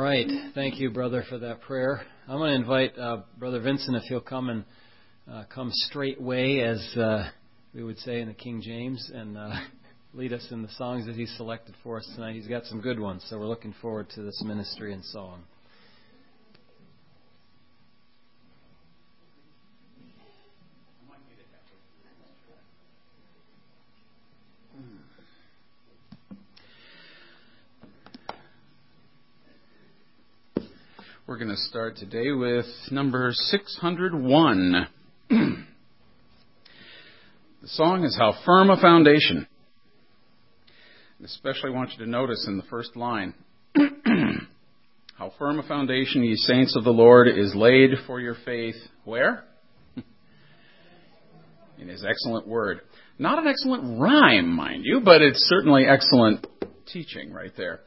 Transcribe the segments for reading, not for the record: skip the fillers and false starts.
right. Thank you, brother, for that prayer. I'm going to invite Brother Vincent, if he'll come and come straightway, as we would say in the King James, and lead us in the songs that he's selected for us tonight. He's got some good ones, so we're looking forward to this ministry and song. We're going to start today with number 601. The song is How Firm a Foundation. I especially want you to notice in the first line, how firm a foundation, ye saints of the Lord, is laid for your faith. Where? In His excellent word. Not an excellent rhyme, mind you, but it's certainly excellent teaching right there.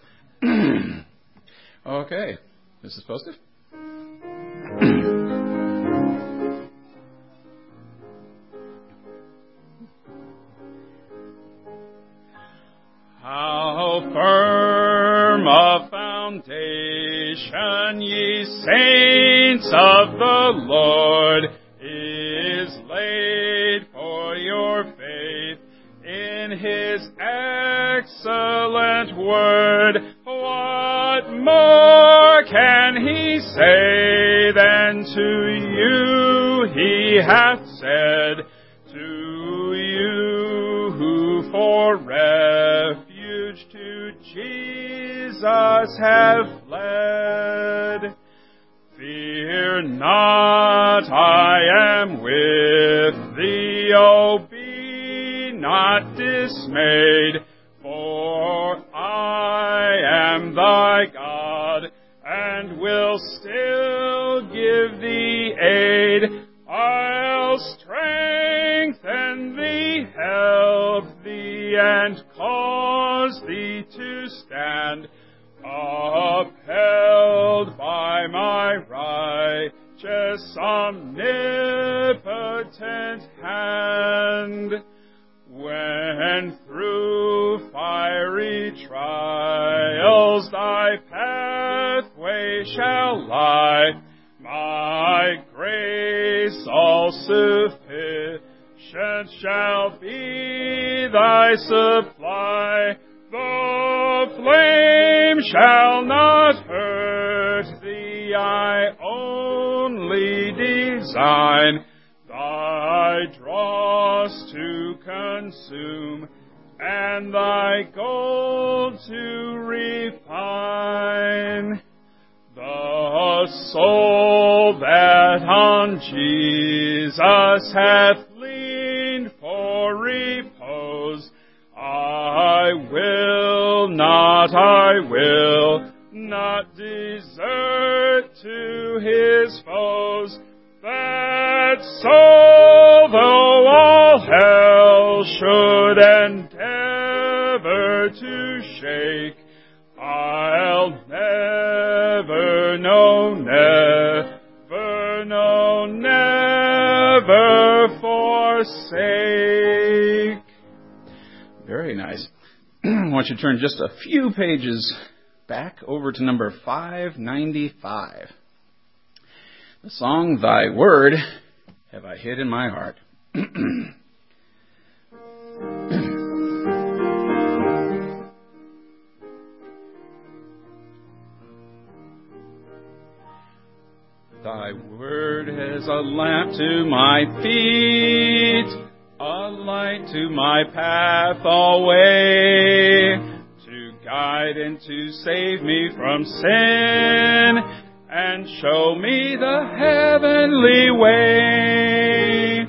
Okay. This is supposed to? How firm a foundation, ye saints of the Lord, is laid for your faith in His excellent word. What more can He say than to you He hath said, to you who for refuge to Jesus have fled? Fear not, I am with thee, oh, be not dismayed, for I am thy God, and will still give thee aid. I'll strengthen thee, help thee, and cause thee to stand, upheld by my righteous, omnipotent hand. When through fiery trials thy pathway shall lie, my grace all sufficient shall be thy supply. The flame shall not hurt thee, I only design thy dross to consume, and thy gold to refine. The soul that on Jesus hath leaned for repose, I will not desert to his foes. That soul, though all hell should endeavor to shake, I'll never, no, never forsake. Very nice. I want you to turn just a few pages back over to number 595. The song, Thy Word Have I Hid in My Heart. Thy word is a lamp to my feet, a light to my path alway, to guide and to save me from sin, and show me the heavenly way.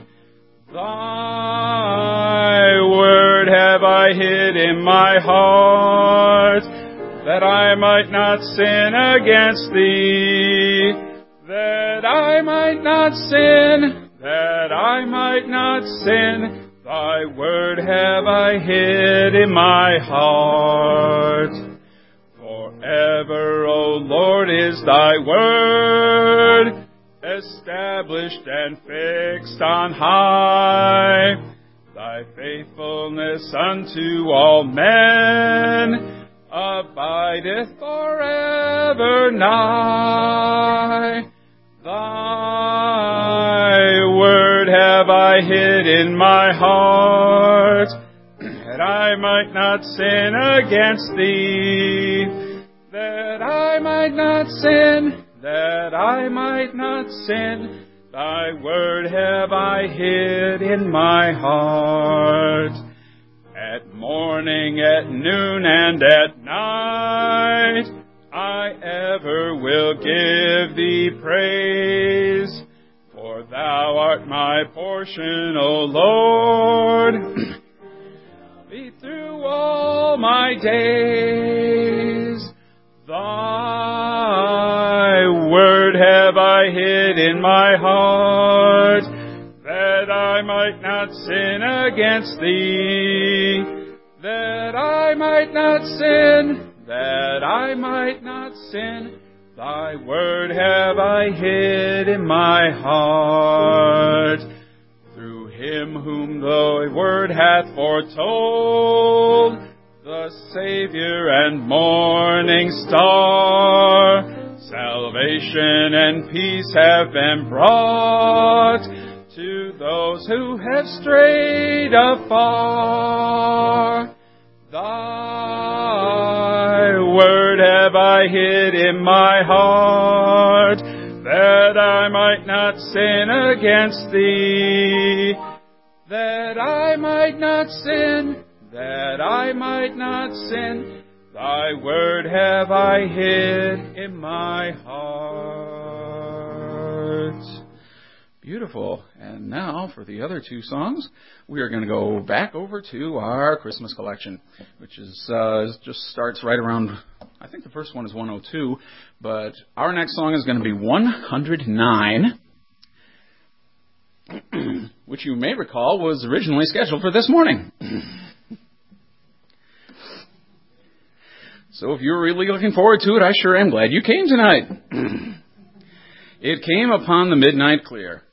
Thy word have I hid in my heart, that I might not sin against thee, that I might not sin, thy word have I hid in my heart. Forever, O Lord, is thy word, established and fixed on high. Thy faithfulness unto all men abideth forever. ever nigh. Thy word have I hid in my heart, that I might not sin against thee, that I might not sin, that I might not sin. Thy word have I hid in my heart. At morning, at noon, and at night, I ever will give thee praise. For thou art my portion, O Lord, be through all my days. Thy word have I hid in my heart, that I might not sin against thee, that I might not sin, that I might not sin. Thy word have I hid in my heart. Through him whom thy word hath foretold, the Savior and morning star, salvation and peace have been brought to those who have strayed afar. Thy word have I hid in my heart, that I might not sin against thee, that I might not sin, that I might not sin. Thy word have I hid in my heart. Beautiful. And now for the other two songs, we are going to go back over to our Christmas collection, which is just starts right around, I think the first one is 102, but our next song is going to be 109, which you may recall was originally scheduled for this morning. So if you're really looking forward to it, I sure am glad you came tonight. It came upon the midnight clear.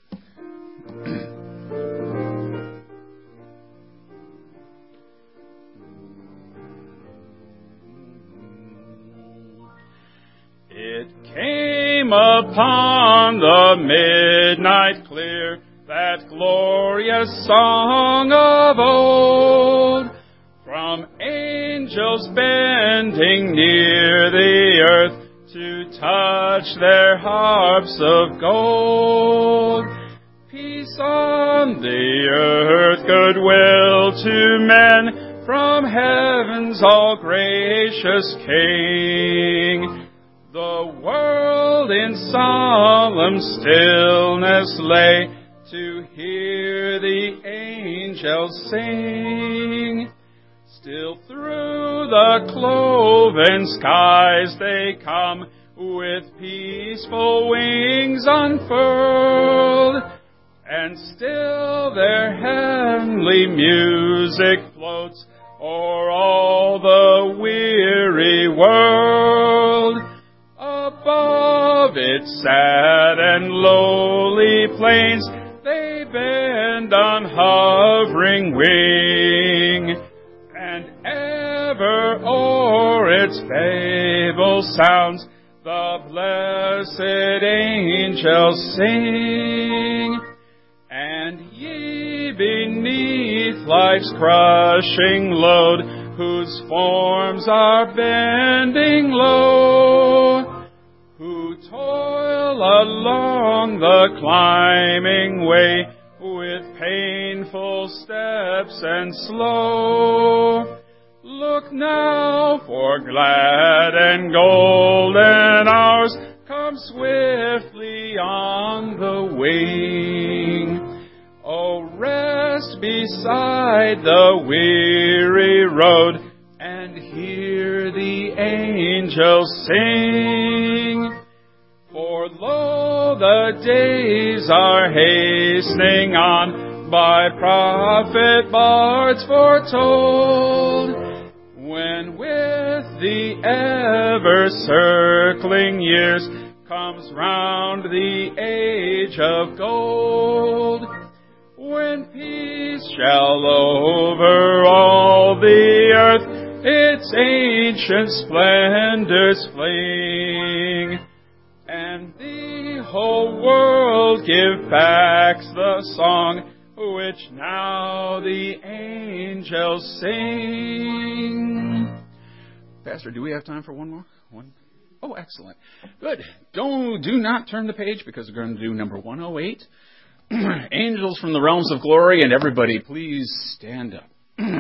It came upon the midnight clear, that glorious song of old, from angels bending near the earth to touch their harps of gold. Peace on the earth, goodwill to men, from heaven's all gracious King. The world in solemn stillness lay to hear the angels sing. Still through the cloven skies they come, with peaceful wings unfurled, and still their heavenly music floats o'er all the weary world. Above its sad and lowly plains they bend on hovering wing, and ever o'er its babel sounds the blessed angels sing. And ye beneath life's crushing load, whose forms are bending low, who toil along the climbing way with painful steps and slow, look now, for glad and golden hours come swiftly on the wing. Oh, rest beside the weary road and hear the angels sing. For lo, the days are hastening on, by prophet bards foretold, when with the ever-circling years comes round the age of gold, when peace shall over all the earth its ancient splendors flame. world give back the song which now the angels sing. Pastor, do we have time for one more? One? Oh, excellent. Good. Do not turn the page because we're going to do number 108. Angels from the realms of glory, and everybody please stand up.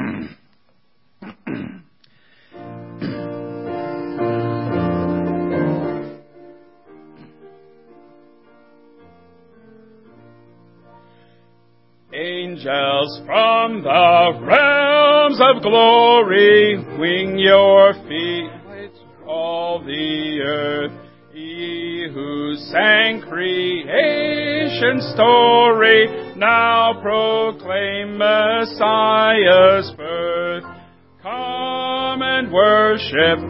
Angels from the realms of glory, wing your feet all the earth. Ye who sang creation's story, now proclaim Messiah's birth. Come and worship,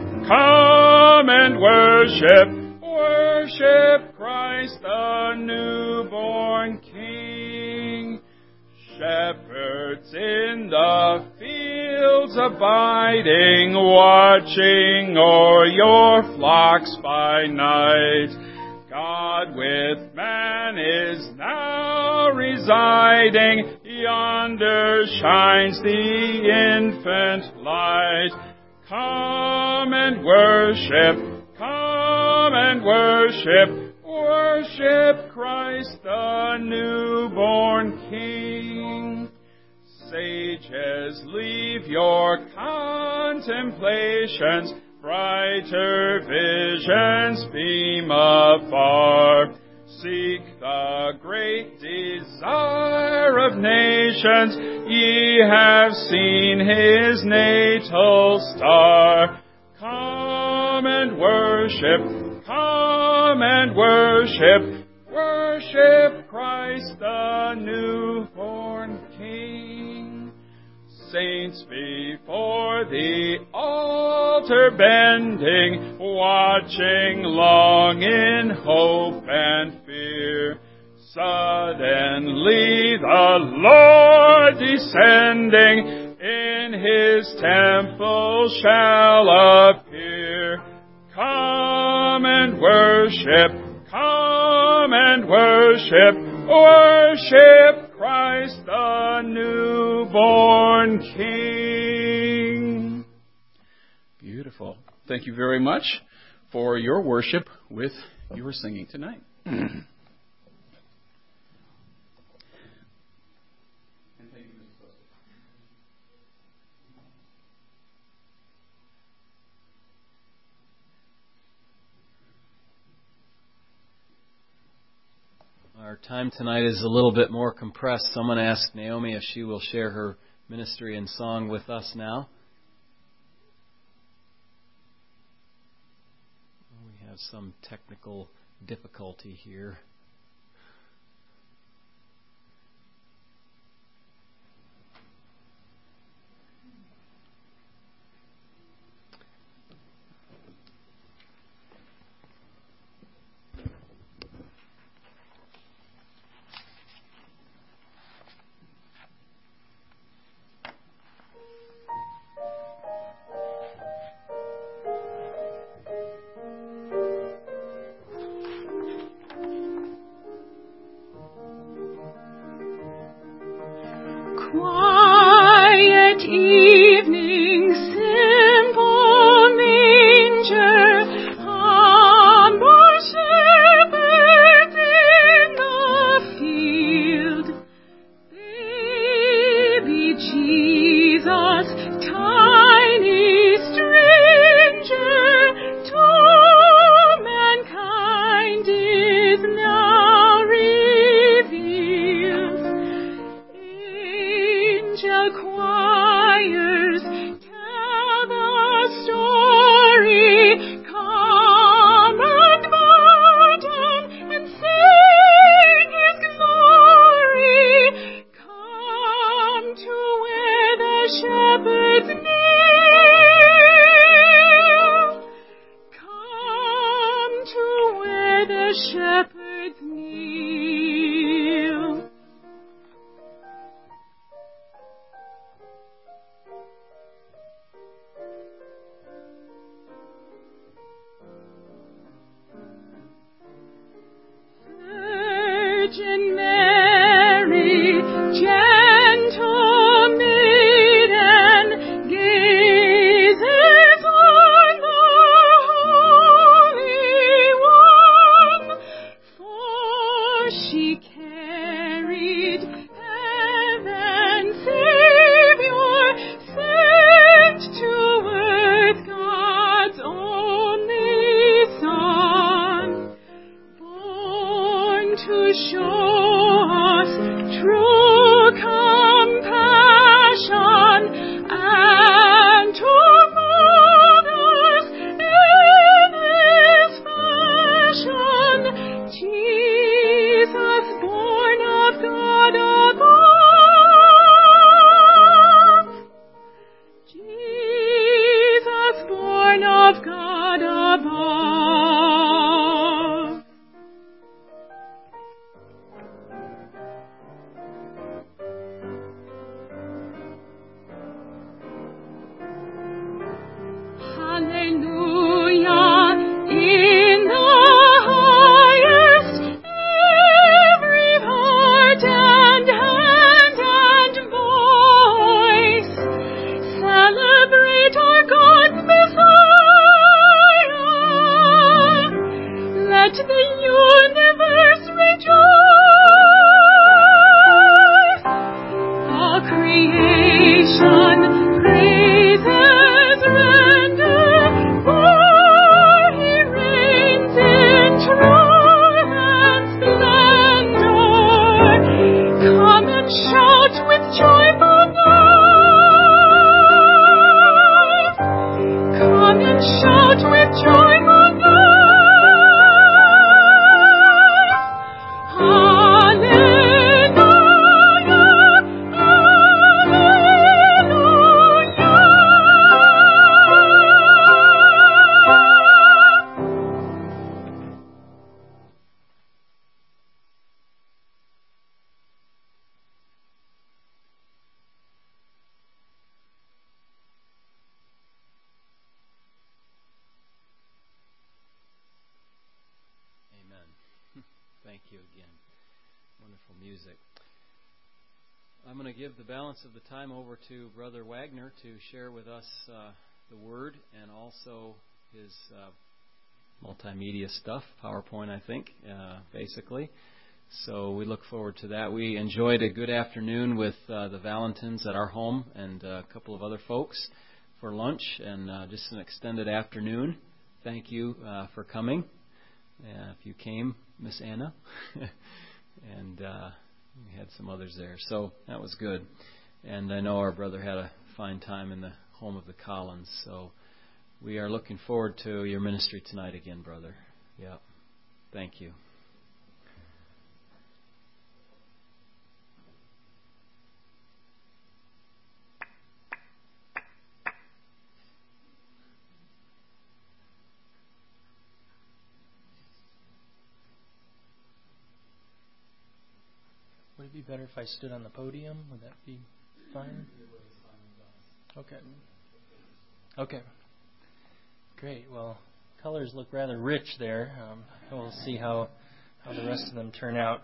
worship Christ the newborn King. Shepherds in the fields abiding, watching o'er your flocks by night. God with man is now residing, yonder shines the infant light. Come and worship Christ the newborn King. Sages, leave your contemplations, brighter visions beam afar. Seek the great desire of nations, ye have seen his natal star. Come and worship Christ the newborn King. Saints before the altar bending, watching long in hope and fear. Suddenly the Lord descending in his temple shall appear. Come and worship Christ the newborn King. Beautiful. Thank you very much for your worship with your singing tonight. Our time tonight is a little bit more compressed. Someone asked Naomi if she will share her ministry and song with us now. We have some technical difficulty here. Quiet evening, simple manger, humble shepherds in the field. Baby Jesus, tiny stranger, to mankind is now revealed. Angel choirs tell the story. Come and bow down and sing His glory. Come to where the shepherds kneel. Come to where the shepherds kneel. let the universe rejoice. All creation praises render, for He reigns in truth and splendor. Come and shout with joyful noise. Come and shout with joyful noise. Hallelujah, Amen. Thank you again. Wonderful music. I'm going to give the balance of the time over to Brother Wagner to share with us the Word and also his multimedia stuff, PowerPoint, I think, basically. So we look forward to that. We enjoyed a good afternoon with the Valentins at our home and a couple of other folks for lunch and just an extended afternoon. Thank you for coming. If you came, Miss Anna. And we had some others there. So that was good. And I know our brother had a fine time in the home of the Collins. So we are looking forward to your ministry tonight again, brother. Yeah. Thank you. Would it be better if I stood on the podium? Would that be fine? Okay. Okay. Great. Well, colors look rather rich there. We'll see how the rest of them turn out.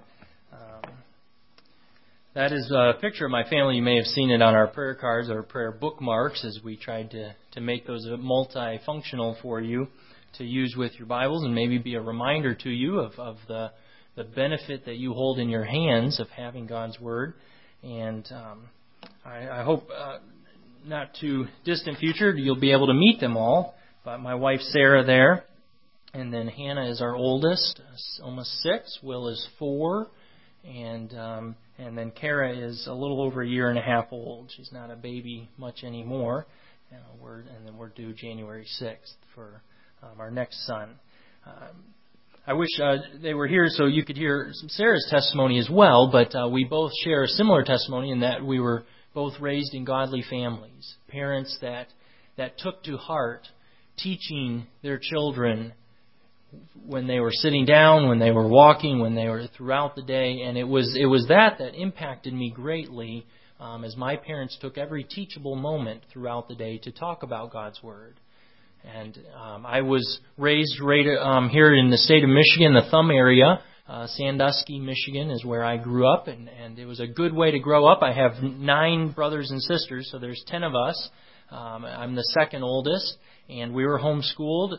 That is a picture of my family. You may have seen it on our prayer cards or prayer bookmarks as we tried to make those multifunctional for you to use with your Bibles and maybe be a reminder to you of the benefit that you hold in your hands of having God's Word. And I hope not too distant future you'll be able to meet them all. But my wife Sarah there, and then Hannah is our oldest, almost 6. Will is 4, and then Kara is a little over a year and a half old. She's not a baby much anymore. And then we're due January 6th for our next son. I wish they were here so you could hear Sarah's testimony as well, but we both share a similar testimony in that we were both raised in godly families, parents that took to heart teaching their children when they were sitting down, when they were walking, when they were throughout the day, and it was that impacted me greatly as my parents took every teachable moment throughout the day to talk about God's Word. And I was raised right here in the state of Michigan, the Thumb area. Sandusky, Michigan is where I grew up, and it was a good way to grow up. I have 9 brothers and sisters, so there's 10 of us. I'm the second oldest, and we were homeschooled,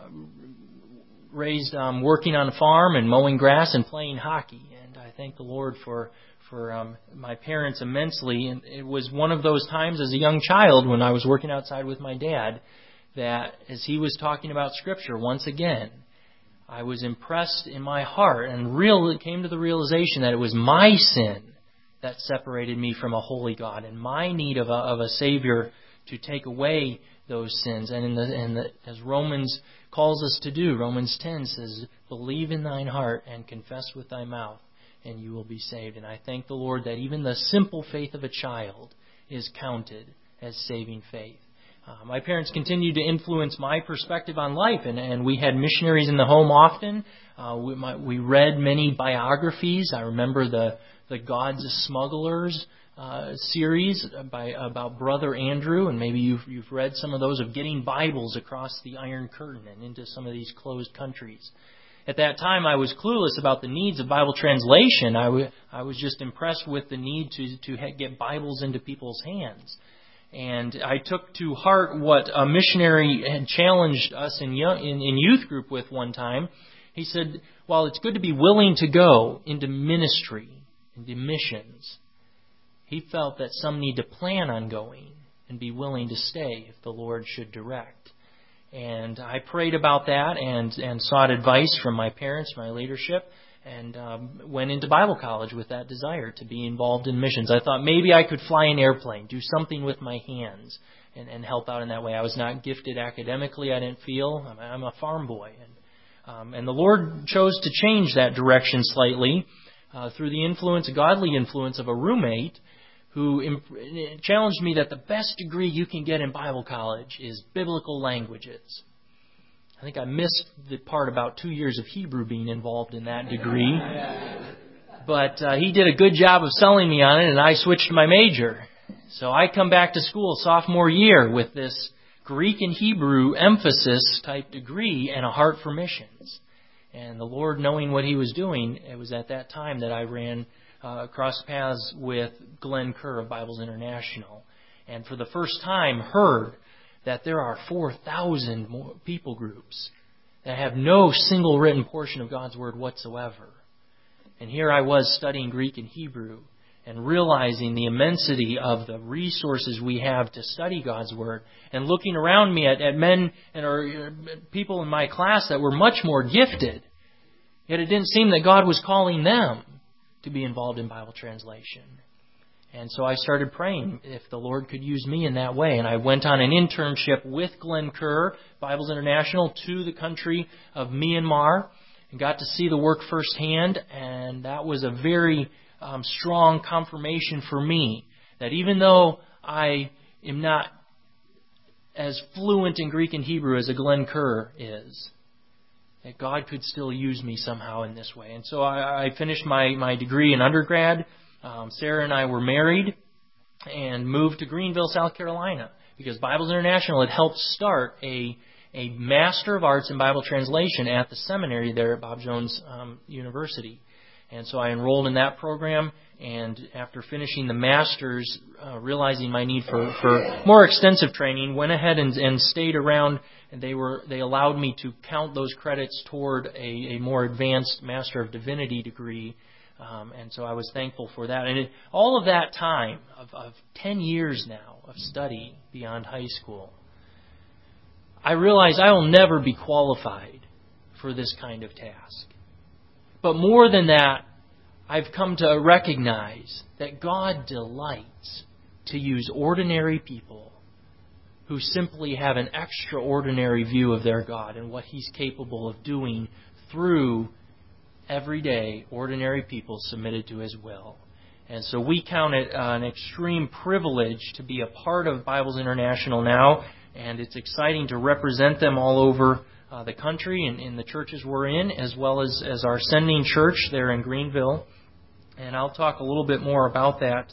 raised working on a farm and mowing grass and playing hockey. And I thank the Lord for my parents immensely. And it was one of those times as a young child when I was working outside with my dad that as he was talking about Scripture, once again, I was impressed in my heart and came to the realization that it was my sin that separated me from a holy God and my need of a Savior to take away those sins. And as Romans calls us to do, Romans 10 says, believe in thine heart and confess with thy mouth, and you will be saved. And I thank the Lord that even the simple faith of a child is counted as saving faith. My parents continued to influence my perspective on life, and we had missionaries in the home often. We read many biographies. I remember the Gods of Smugglers series about Brother Andrew, and maybe you've read some of those, of getting Bibles across the Iron Curtain and into some of these closed countries. At that time, I was clueless about the needs of Bible translation. I was just impressed with the need to get Bibles into people's hands. And I took to heart what a missionary had challenged us in youth group with one time. He said, while it's good to be willing to go into ministry, into missions, he felt that some need to plan on going and be willing to stay if the Lord should direct. And I prayed about that and sought advice from my parents, my leadership, and went into Bible college with that desire to be involved in missions. I thought maybe I could fly an airplane, do something with my hands, and help out in that way. I was not gifted academically, I didn't feel. I'm a farm boy. And the Lord chose to change that direction slightly through the influence, a godly influence of a roommate who challenged me that the best degree you can get in Bible college is biblical languages. I think I missed the part about 2 years of Hebrew being involved in that degree. But he did a good job of selling me on it, and I switched my major. So I come back to school sophomore year with this Greek and Hebrew emphasis type degree and a heart for missions. And the Lord, knowing what He was doing, it was at that time that I ran across paths with Glenn Kerr of Bibles International. And for the first time heard that there are 4,000 people groups that have no single written portion of God's Word whatsoever. And here I was studying Greek and Hebrew and realizing the immensity of the resources we have to study God's Word, and looking around me at men and people in my class that were much more gifted. Yet it didn't seem that God was calling them to be involved in Bible translation. And so I started praying if the Lord could use me in that way. And I went on an internship with Glenn Kerr, Bibles International, to the country of Myanmar, and got to see the work firsthand. And that was a very strong confirmation for me that even though I am not as fluent in Greek and Hebrew as a Glenn Kerr is, that God could still use me somehow in this way. And so I finished my degree in undergrad. Sarah and I were married and moved to Greenville, South Carolina, because Bibles International had helped start a Master of Arts in Bible Translation at the seminary there at Bob Jones University. And so I enrolled in that program, and after finishing the Master's, realizing my need for more extensive training, went ahead and stayed around, and they allowed me to count those credits toward a more advanced Master of Divinity degree. And so I was thankful for that. And all of that time, of 10 years now of study beyond high school, I realize I will never be qualified for this kind of task. But more than that, I've come to recognize that God delights to use ordinary people who simply have an extraordinary view of their God and what He's capable of doing through everyday, ordinary people submitted to His will. And so we count it an extreme privilege to be a part of Bibles International now, and it's exciting to represent them all over the country and in the churches we're in, as well as our sending church there in Greenville. And I'll talk a little bit more about that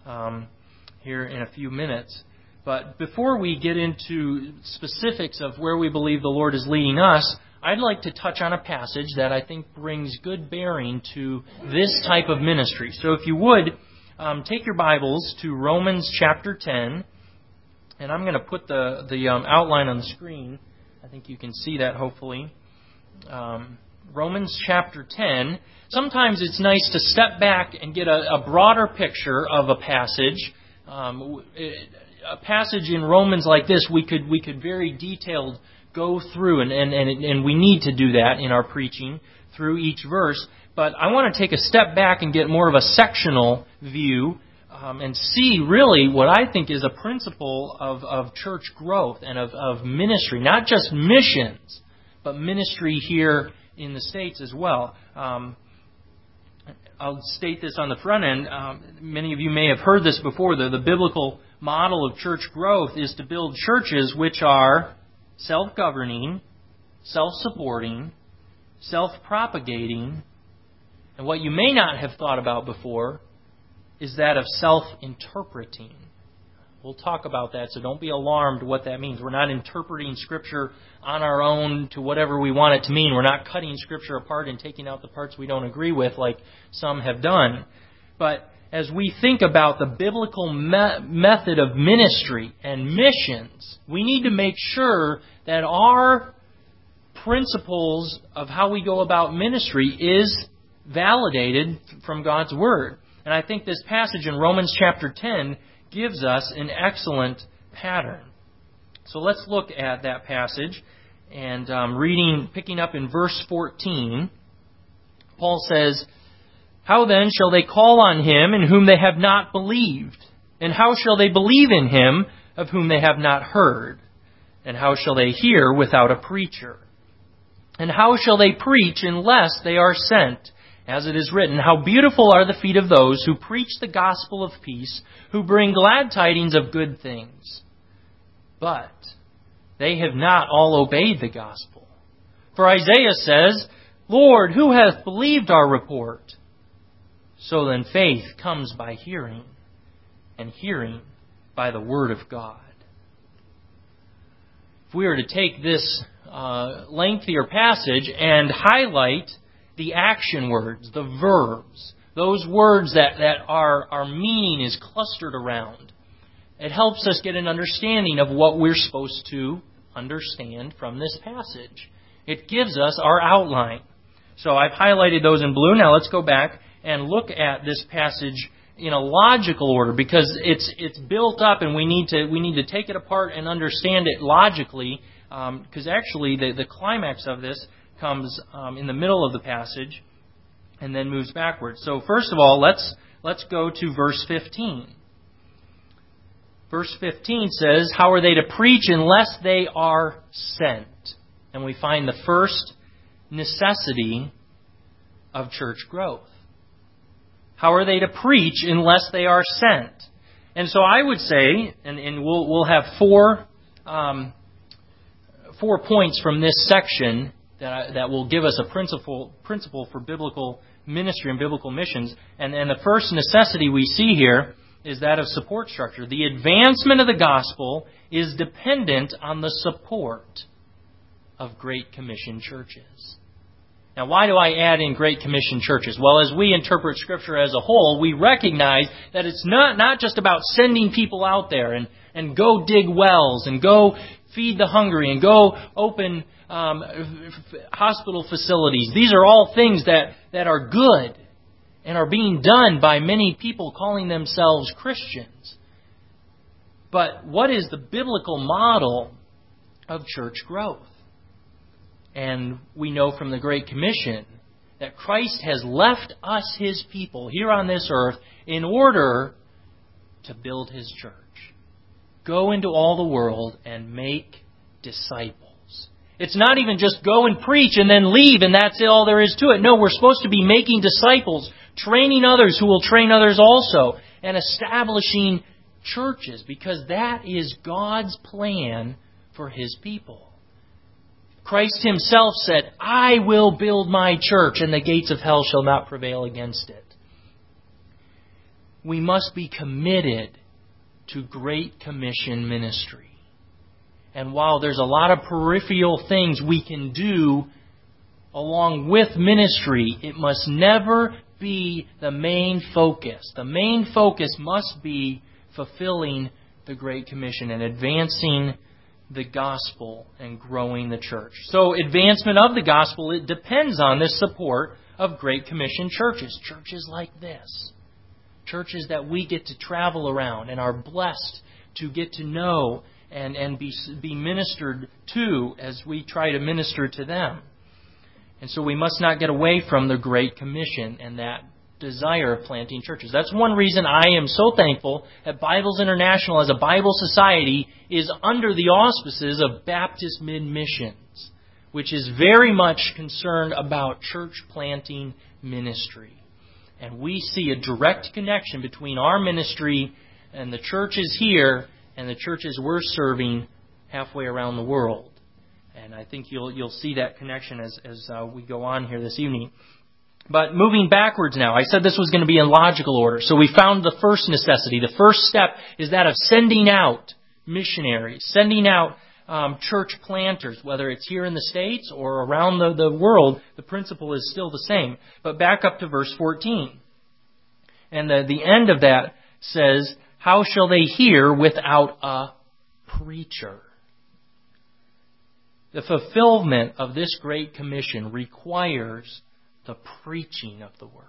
here in a few minutes. But before we get into specifics of where we believe the Lord is leading us, I'd like to touch on a passage that I think brings good bearing to this type of ministry. So if you would, take your Bibles to Romans chapter 10. And I'm going to put the outline on the screen. I think you can see that, hopefully. Romans chapter 10. Sometimes it's nice to step back and get a broader picture of a passage. A passage in Romans like this, we could very detailed go through, and we need to do that in our preaching through each verse. But I want to take a step back and get more of a sectional view and see really what I think is a principle of church growth and of ministry, not just missions, but ministry here in the States as well. I'll state this on the front end. Many of you may have heard this before. The biblical model of church growth is to build churches which are self-governing, self-supporting, self-propagating, and what you may not have thought about before is that of self-interpreting. We'll talk about that, so don't be alarmed what that means. We're not interpreting Scripture on our own to whatever we want it to mean. We're not cutting Scripture apart and taking out the parts we don't agree with like some have done. But as we think about the biblical method of ministry and missions, we need to make sure that our principles of how we go about ministry is validated from God's Word. And I think this passage in Romans chapter 10 gives us an excellent pattern. So let's look at that passage. And picking up in verse 14, Paul says, "How then shall they call on Him in whom they have not believed? And how shall they believe in Him of whom they have not heard? And how shall they hear without a preacher? And how shall they preach unless they are sent? As it is written, how beautiful are the feet of those who preach the gospel of peace, who bring glad tidings of good things. But they have not all obeyed the gospel. For Isaiah says, Lord, who hath believed our report? So then faith comes by hearing, and hearing by the word of God." If we were to take this lengthier passage and highlight the action words, the verbs, those words that our meaning is clustered around, it helps us get an understanding of what we're supposed to understand from this passage. It gives us our outline. So I've highlighted those in blue. Now let's go back and look at this passage in a logical order, because it's built up and we need to take it apart and understand it logically, because actually the climax of this comes in the middle of the passage and then moves backwards. So first of all, let's go to verse 15. Verse 15 says, "How are they to preach unless they are sent?" And we find the first necessity of church growth. How are they to preach unless they are sent? And so I would say, and we'll have four points from this section that will give us a principle for biblical ministry and biblical missions. And the first necessity we see here is that of support structure. The advancement of the gospel is dependent on the support of Great Commission churches. Now, why do I add in Great Commission churches? Well, as we interpret Scripture as a whole, we recognize that it's not just about sending people out there and go dig wells and go feed the hungry and go open hospital facilities. These are all things that are good and are being done by many people calling themselves Christians. But what is the biblical model of church growth? And we know from the Great Commission that Christ has left us, His people, here on this earth in order to build His church. Go into all the world and make disciples. It's not even just go and preach and then leave and that's all there is to it. No, we're supposed to be making disciples, training others who will train others also, and establishing churches, because that is God's plan for His people. Christ Himself said, "I will build my church, and the gates of hell shall not prevail against it." We must be committed to Great Commission ministry. And while there's a lot of peripheral things we can do along with ministry, it must never be the main focus. The main focus must be fulfilling the Great Commission and advancing the gospel and growing the church. So advancement of the gospel, it depends on the support of Great Commission churches. Churches like this. Churches that we get to travel around and are blessed to get to know and be ministered to as we try to minister to them. And so we must not get away from the Great Commission and that desire of planting churches. That's one reason I am so thankful that Bibles International as a Bible society is under the auspices of Baptist Mid-Missions, which is very much concerned about church planting ministry. And we see a direct connection between our ministry and the churches here and the churches we're serving halfway around the world. And I think you'll see that connection as we go on here this evening. But moving backwards now, I said this was going to be in logical order. So we found the first necessity. The first step is that of sending out missionaries, sending out church planters, whether it's here in the States or around the world. The principle is still the same. But back up to verse 14. And the end of that says, how shall they hear without a preacher? The fulfillment of this Great Commission requires the preaching of the Word.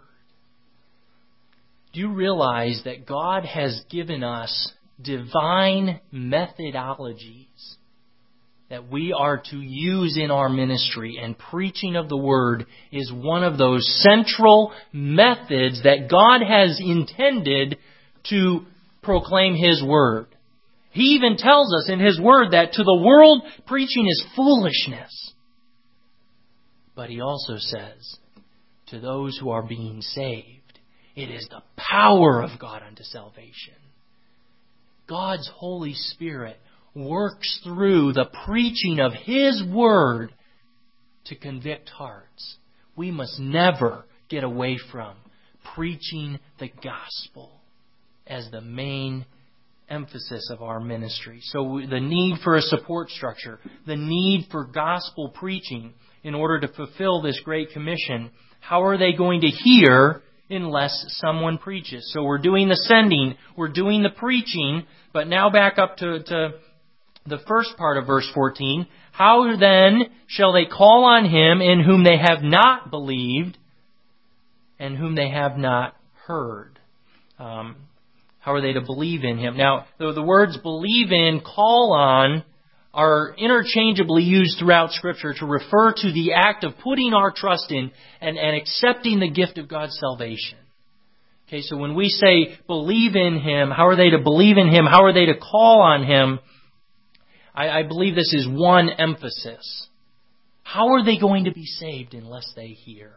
Do you realize that God has given us divine methodologies that we are to use in our ministry, and preaching of the Word is one of those central methods that God has intended to proclaim His Word. He even tells us in His Word that to the world, preaching is foolishness. But He also says, to those who are being saved, it is the power of God unto salvation. God's Holy Spirit works through the preaching of His Word to convict hearts. We must never get away from preaching the gospel as the main emphasis of our ministry. So the need for a support structure, the need for gospel preaching in order to fulfill this Great Commission. How are they going to hear unless someone preaches? So we're doing the sending, we're doing the preaching, but now back up to the first part of verse 14. How then shall they call on Him in whom they have not believed and whom they have not heard? How are they to believe in Him? Now, the words believe in, call on, are interchangeably used throughout Scripture to refer to the act of putting our trust in and accepting the gift of God's salvation. Okay, so when we say believe in Him, how are they to believe in Him? How are they to call on Him? I believe this is one emphasis. How are they going to be saved unless they hear?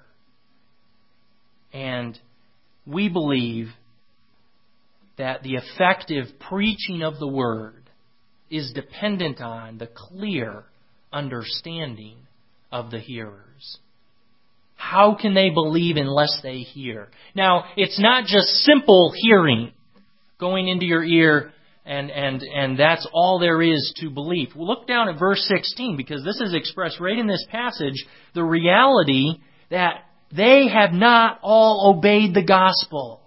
And we believe that the effective preaching of the Word is dependent on the clear understanding of the hearers. How can they believe unless they hear? Now, it's not just simple hearing going into your ear and that's all there is to belief. We'll look down at verse 16 because this is expressed right in this passage, the reality that they have not all obeyed the gospel.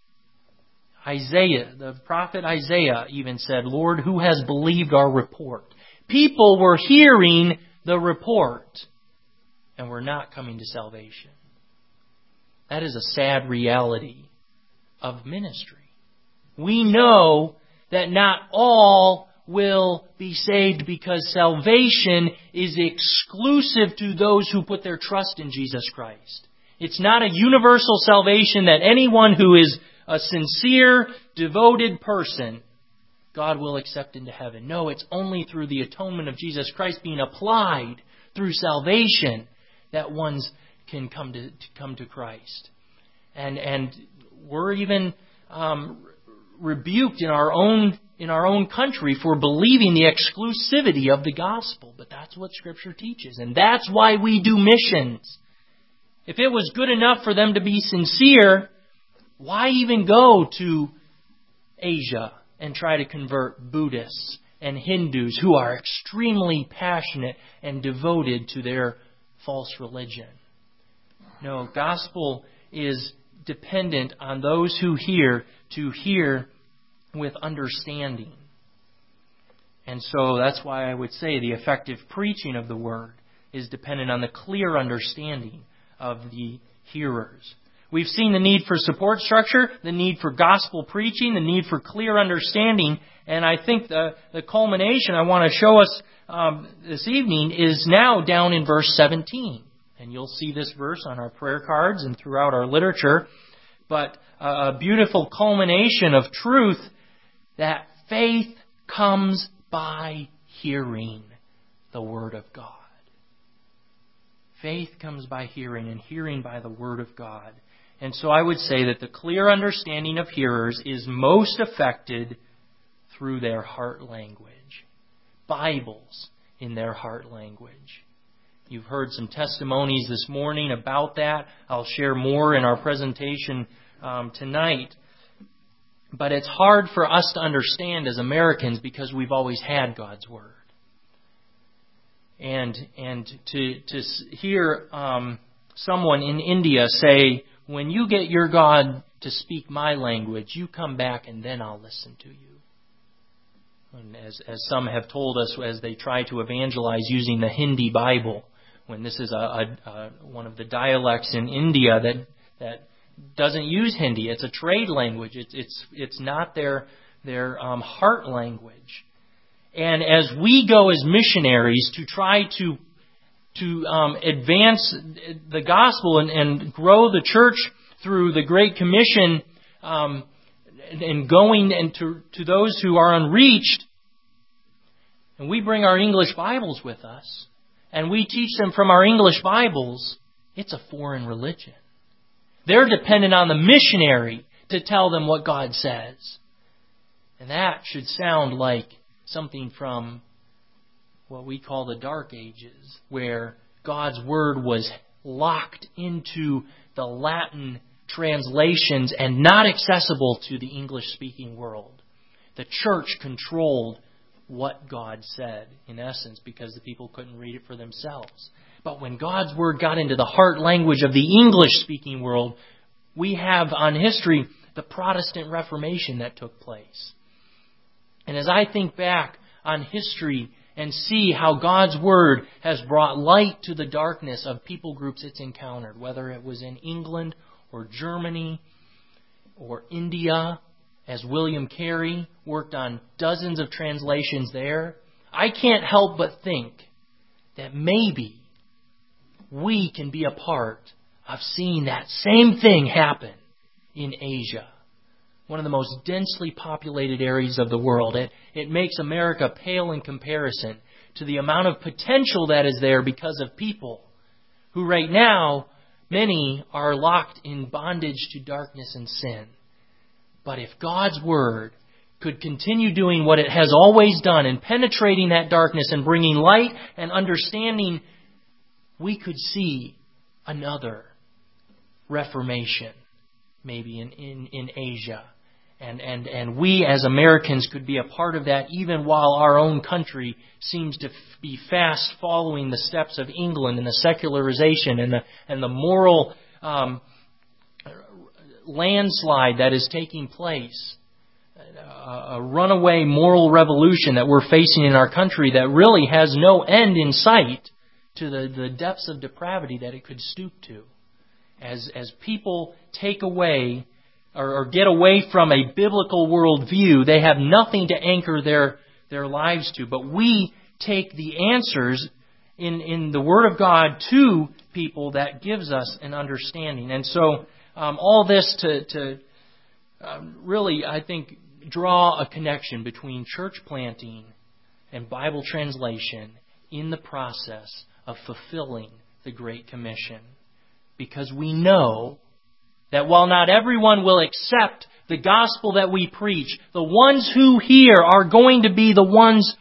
Isaiah, the prophet Isaiah even said, Lord, who has believed our report? People were hearing the report and were not coming to salvation. That is a sad reality of ministry. We know that not all will be saved because salvation is exclusive to those who put their trust in Jesus Christ. It's not a universal salvation that anyone who is a sincere, devoted person, God will accept into heaven. No, it's only through the atonement of Jesus Christ being applied through salvation that ones can come to Christ. And we're even rebuked in our own country for believing the exclusivity of the gospel. But that's what Scripture teaches. And that's why we do missions. If it was good enough for them to be sincere, why even go to Asia and try to convert Buddhists and Hindus who are extremely passionate and devoted to their false religion? No, gospel is dependent on those who hear to hear with understanding. And so that's why I would say the effective preaching of the Word is dependent on the clear understanding of the hearers. We've seen the need for support structure, the need for gospel preaching, the need for clear understanding, and I think the culmination I want to show us this evening is now down in verse 17. And you'll see this verse on our prayer cards and throughout our literature. But a beautiful culmination of truth that faith comes by hearing the Word of God. Faith comes by hearing, and hearing by the Word of God. And so I would say that the clear understanding of hearers is most affected through their heart language. Bibles in their heart language. You've heard some testimonies this morning about that. I'll share more in our presentation tonight. But it's hard for us to understand as Americans because we've always had God's Word. And to hear someone in India say, when you get your God to speak my language, you come back and then I'll listen to you. And as some have told us as they try to evangelize using the Hindi Bible, when this is one of the dialects in India that doesn't use Hindi. It's a trade language. It's not their heart language. And as we go as missionaries to try to advance the gospel and grow the church through the Great Commission, and going to those who are unreached, and we bring our English Bibles with us, and we teach them from our English Bibles, it's a foreign religion. They're dependent on the missionary to tell them what God says. And that should sound like something from what we call the Dark Ages, where God's Word was locked into the Latin translations and not accessible to the English-speaking world. The church controlled what God said, in essence, because the people couldn't read it for themselves. But when God's Word got into the heart language of the English-speaking world, we have on history the Protestant Reformation that took place. And as I think back on history and see how God's Word has brought light to the darkness of people groups it's encountered, whether it was in England or Germany or India, as William Carey worked on dozens of translations there, I can't help but think that maybe we can be a part of seeing that same thing happen in Asia, one of the most densely populated areas of the world. It makes America pale in comparison to the amount of potential that is there because of people who right now, many are locked in bondage to darkness and sin. But if God's Word could continue doing what it has always done and penetrating that darkness and bringing light and understanding, we could see another Reformation, maybe in Asia. And we as Americans could be a part of that, even while our own country seems to be fast following the steps of England and the secularization and the moral landslide that is taking place. A runaway moral revolution that we're facing in our country that really has no end in sight to the depths of depravity that it could stoop to. As people take away or get away from a biblical worldview, they have nothing to anchor their lives to. But we take the answers in the Word of God to people that gives us an understanding. And so all this to really, I think, draw a connection between church planting and Bible translation in the process of fulfilling the Great Commission. Because we know that while not everyone will accept the gospel that we preach, the ones who hear are going to be the ones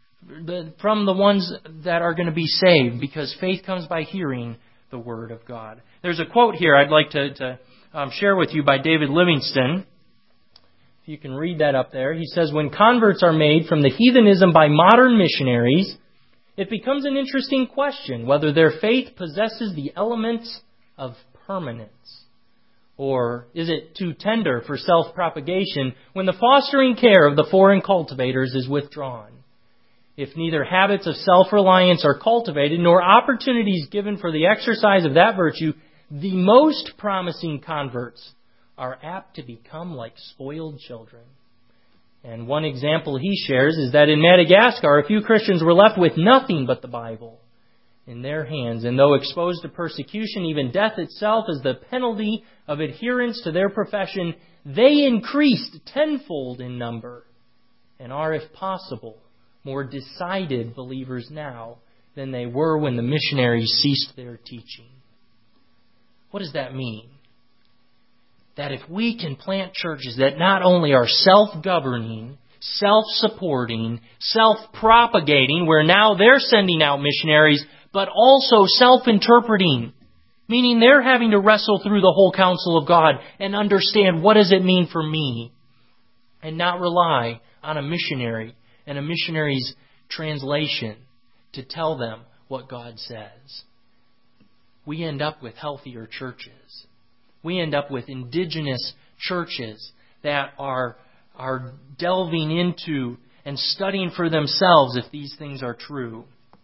that are going to be saved, because faith comes by hearing the Word of God. There's a quote here I'd like to share with you by David Livingstone. If you can read that up there. He says, when converts are made from the heathenism by modern missionaries, it becomes an interesting question whether their faith possesses the elements of permanence. Or is it too tender for self-propagation when the fostering care of the foreign cultivators is withdrawn? If neither habits of self-reliance are cultivated nor opportunities given for the exercise of that virtue, the most promising converts are apt to become like spoiled children. And one example he shares is that in Madagascar, a few Christians were left with nothing but the Bible in their hands. And though exposed to persecution, even death itself as the penalty of adherence to their profession, they increased tenfold in number and are, if possible, more decided believers now than they were when the missionaries ceased their teaching. What does that mean? That if we can plant churches that not only are self-governing, self-supporting, self-propagating, where now they're sending out missionaries, but also self-interpreting, meaning they're having to wrestle through the whole counsel of God and understand what does it mean for me, and not rely on a missionary and a missionary's translation to tell them what God says. We end up with healthier churches. We end up with indigenous churches that are delving into and studying for themselves if these things are true.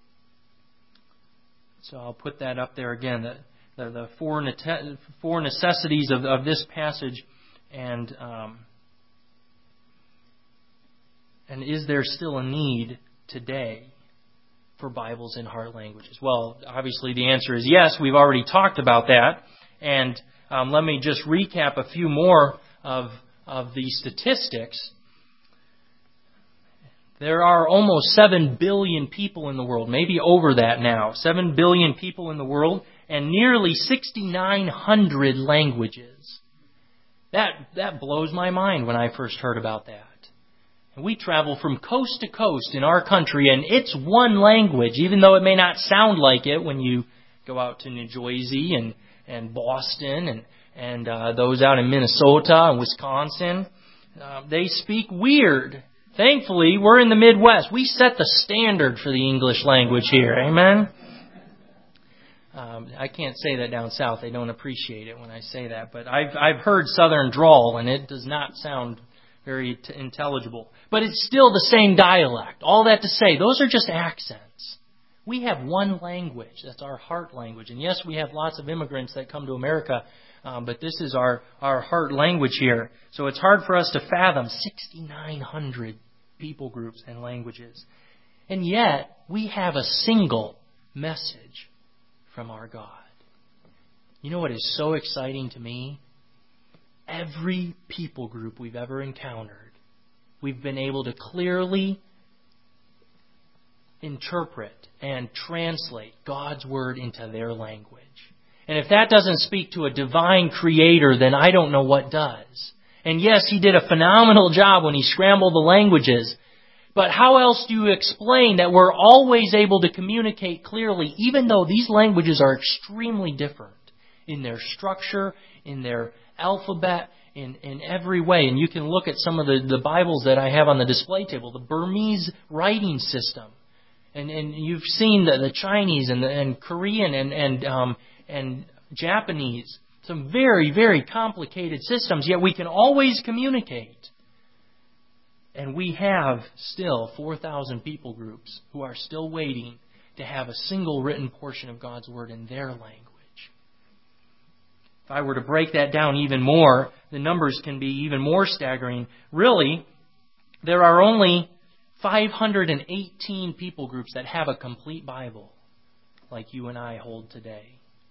So I'll put that up there again, the four necessities of this passage, and is there still a need today for Bibles in heart languages? Well, obviously the answer is yes. We've already talked about that. And let me just recap a few more of the statistics. There are almost 7 billion people in the world, maybe over that now. 7 billion people in the world, and nearly 6,900 languages. That blows my mind when I first heard about that. And we travel from coast to coast in our country, and it's one language, even though it may not sound like it when you go out to New Jersey and Boston and those out in Minnesota and Wisconsin. They speak weird. Thankfully, we're in the Midwest. We set the standard for the English language here. Amen? I can't say that down south. They don't appreciate it when I say that. But I've heard Southern drawl, and it does not sound very intelligible. But it's still the same dialect. All that to say, those are just accents. We have one language. That's our heart language. And yes, we have lots of immigrants that come to America, but this is our heart language here. So it's hard for us to fathom 6,900 people groups and languages. And yet, we have a single message from our God. You know what is so exciting to me? Every people group we've ever encountered, we've been able to clearly interpret and translate God's Word into their language. And if that doesn't speak to a divine creator, then I don't know what does. And yes, He did a phenomenal job when He scrambled the languages. But how else do you explain that we're always able to communicate clearly, even though these languages are extremely different in their structure, in their alphabet, in every way? And you can look at some of the Bibles that I have on the display table, the Burmese writing system. And you've seen the Chinese and Korean and Japanese. Some very, very complicated systems, yet we can always communicate. And we have still 4,000 people groups who are still waiting to have a single written portion of God's Word in their language. If I were to break that down even more, the numbers can be even more staggering. Really, there are only 518 people groups that have a complete Bible like you and I hold today.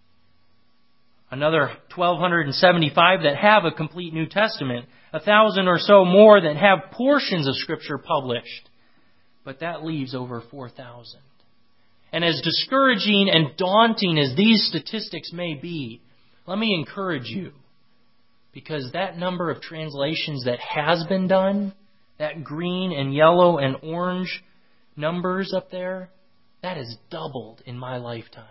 Another 1,275 that have a complete New Testament. 1,000 or so more that have portions of Scripture published. But that leaves over 4,000. And as discouraging and daunting as these statistics may be, let me encourage you. Because that number of translations that has been done, that green and yellow and orange numbers up there, that has doubled in my lifetime.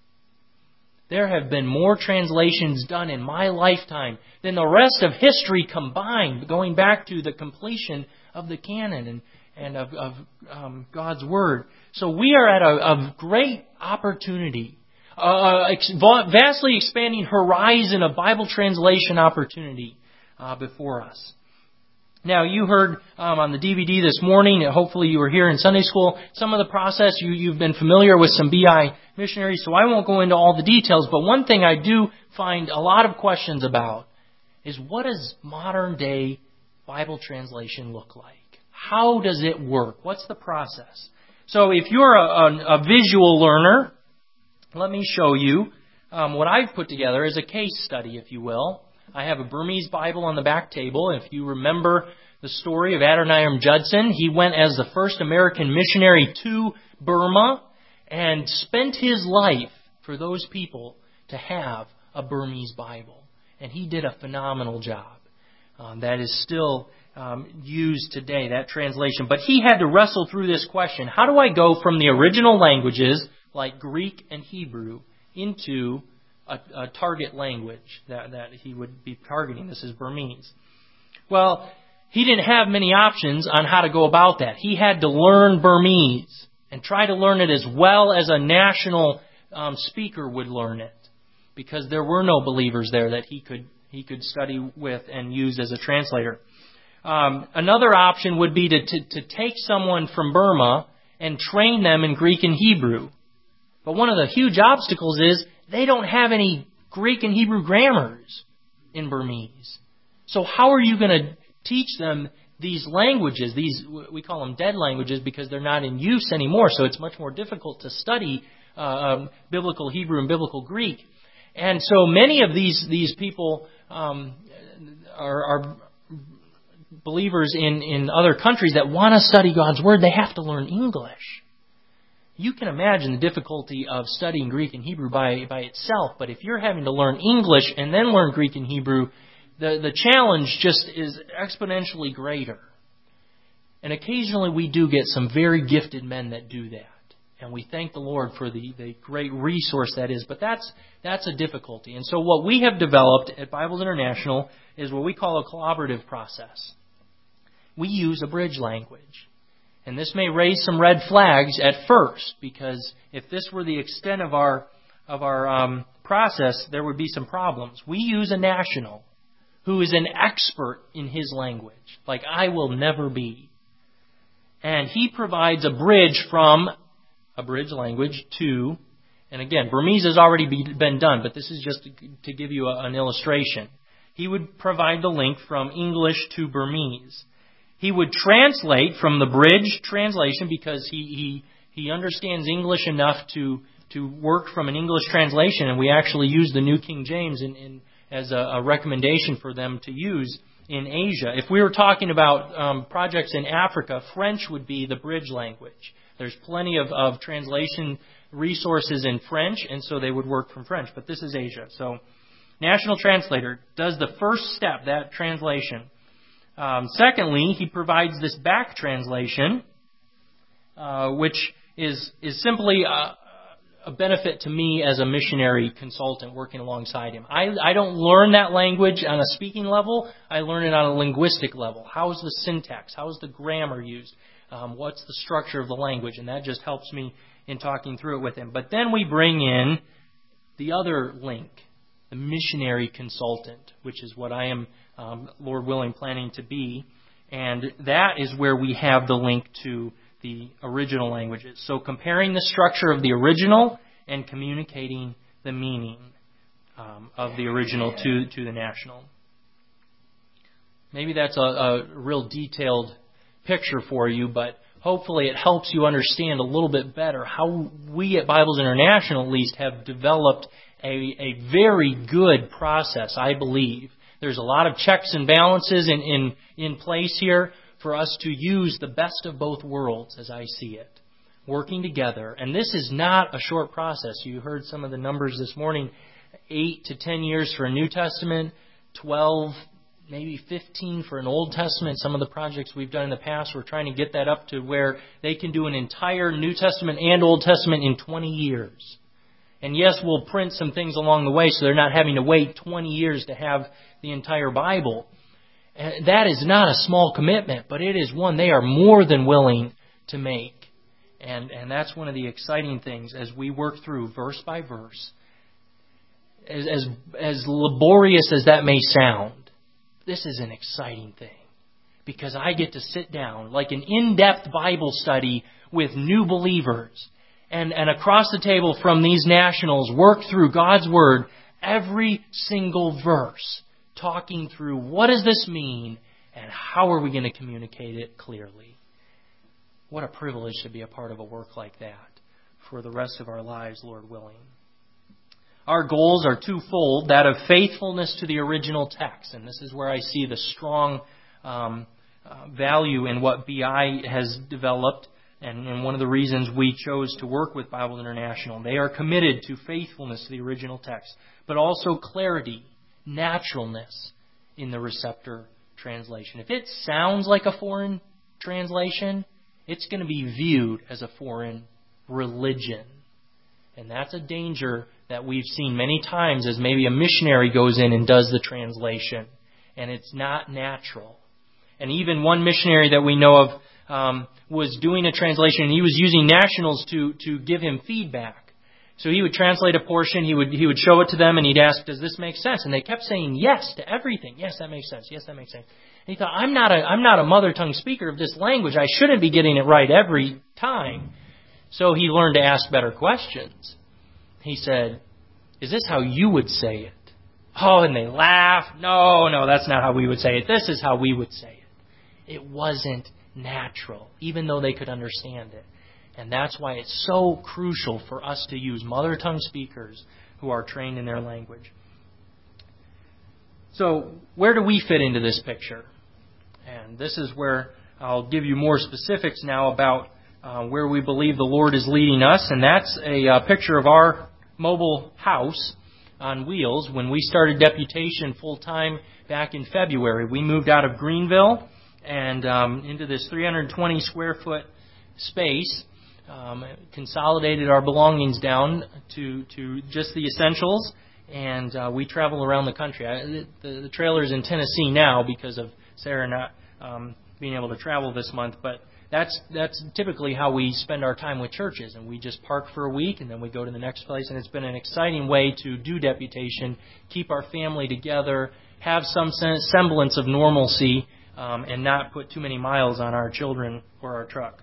There have been more translations done in my lifetime than the rest of history combined, going back to the completion of the canon and of God's Word. So we are at a great opportunity, vastly expanding horizon of Bible translation opportunity before us. Now, you heard on the DVD this morning, hopefully you were here in Sunday school, some of the process. You've been familiar with some BI missionaries, so I won't go into all the details. But one thing I do find a lot of questions about is, what does modern day Bible translation look like? How does it work? What's the process? So if you're a visual learner, let me show you what I've put together as a case study, if you will. I have a Burmese Bible on the back table. If you remember the story of Adoniram Judson, he went as the first American missionary to Burma and spent his life for those people to have a Burmese Bible. And he did a phenomenal job. That is still used today, that translation. But he had to wrestle through this question. How do I go from the original languages, like Greek and Hebrew, into a target language that he would be targeting? This is Burmese. Well, he didn't have many options on how to go about that. He had to learn Burmese and try to learn it as well as a national speaker would learn it. because there were no believers there that he could study with and use as a translator. Another option would be to take someone from Burma and train them in Greek and Hebrew. But one of the huge obstacles is they don't have any Greek and Hebrew grammars in Burmese. So how are you going to teach them these languages? We call them dead languages because they're not in use anymore. So it's much more difficult to study biblical Hebrew and biblical Greek. And so many of these people are believers in other countries that want to study God's Word. They have to learn English. You can imagine the difficulty of studying Greek and Hebrew by itself, but if you're having to learn English and then learn Greek and Hebrew, the challenge just is exponentially greater. And occasionally we do get some very gifted men that do that. And we thank the Lord for the great resource that is. But that's a difficulty. And so what we have developed at Bibles International is what we call a collaborative process. We use a bridge language. And this may raise some red flags at first, because if this were the extent of our process, there would be some problems. We use a national who is an expert in his language, like I will never be. And he provides a bridge from a bridge language to, and again, Burmese has already been done, but this is just to give you an illustration. He would provide the link from English to Burmese. He would translate from the bridge translation because he understands English enough to work from an English translation, and we actually use the New King James as a recommendation for them to use in Asia. If we were talking about projects in Africa, French would be the bridge language. There's plenty of translation resources in French, and so they would work from French. But this is Asia. So National Translator does the first step, that translation. Secondly, he provides this back translation, which is simply a benefit to me as a missionary consultant working alongside him. I don't learn that language on a speaking level. I learn it on a linguistic level. How is the syntax? How is the grammar used? What's the structure of the language? And that just helps me in talking through it with him. But then we bring in the other link, the missionary consultant, which is what I am, Lord willing, planning to be. And that is where we have the link to the original languages. So comparing the structure of the original and communicating the meaning of the original to the national. Maybe that's a real detailed picture for you, but hopefully it helps you understand a little bit better how we at Bibles International at least have developed a very good process, I believe. There's a lot of checks and balances in place here for us to use the best of both worlds, as I see it, working together. And this is not a short process. You heard some of the numbers this morning, 8 to 10 years for a New Testament, 12, maybe 15 for an Old Testament. Some of the projects we've done in the past, we're trying to get that up to where they can do an entire New Testament and Old Testament in 20 years. And yes, we'll print some things along the way so they're not having to wait 20 years to have the entire Bible. And that is not a small commitment, but it is one they are more than willing to make. And that's one of the exciting things as we work through verse by verse. As laborious as that may sound, this is an exciting thing. Because I get to sit down like an in-depth Bible study with new believers. And across the table from these nationals, work through God's Word, every single verse, talking through what does this mean and how are we going to communicate it clearly. What a privilege to be a part of a work like that for the rest of our lives, Lord willing. Our goals are twofold, that of faithfulness to the original text. And this is where I see the strong value in what BI has developed. And one of the reasons we chose to work with Bibles International. They are committed to faithfulness to the original text, but also clarity, naturalness in the receptor translation. If it sounds like a foreign translation, it's going to be viewed as a foreign religion. And that's a danger that we've seen many times as maybe a missionary goes in and does the translation. And it's not natural. And even one missionary that we know of was doing a translation, and he was using nationals to give him feedback. So he would translate a portion, he would show it to them, and he'd ask, does this make sense? And they kept saying yes to everything. Yes, that makes sense. Yes, that makes sense. And he thought, I'm not a mother tongue speaker of this language. I shouldn't be getting it right every time. So he learned to ask better questions. He said, is this how you would say it? Oh, and they laughed. No, that's not how we would say it. This is how we would say it. It wasn't natural, even though they could understand it. And that's why it's so crucial for us to use mother tongue speakers who are trained in their language. So where do we fit into this picture? And this is where I'll give you more specifics now about where we believe the Lord is leading us. And that's a picture of our mobile house on wheels. When we started Deputation full-time back in February, we moved out of Greenville and into this 320 square foot space. Consolidated our belongings down to just the essentials, and we travel around the country. The trailer's in Tennessee now because of Sarah not being able to travel this month, but that's typically how we spend our time with churches, and we just park for a week and then we go to the next place. And it's been an exciting way to do Deputation, keep our family together, have some semblance of normalcy, and not put too many miles on our children or our truck.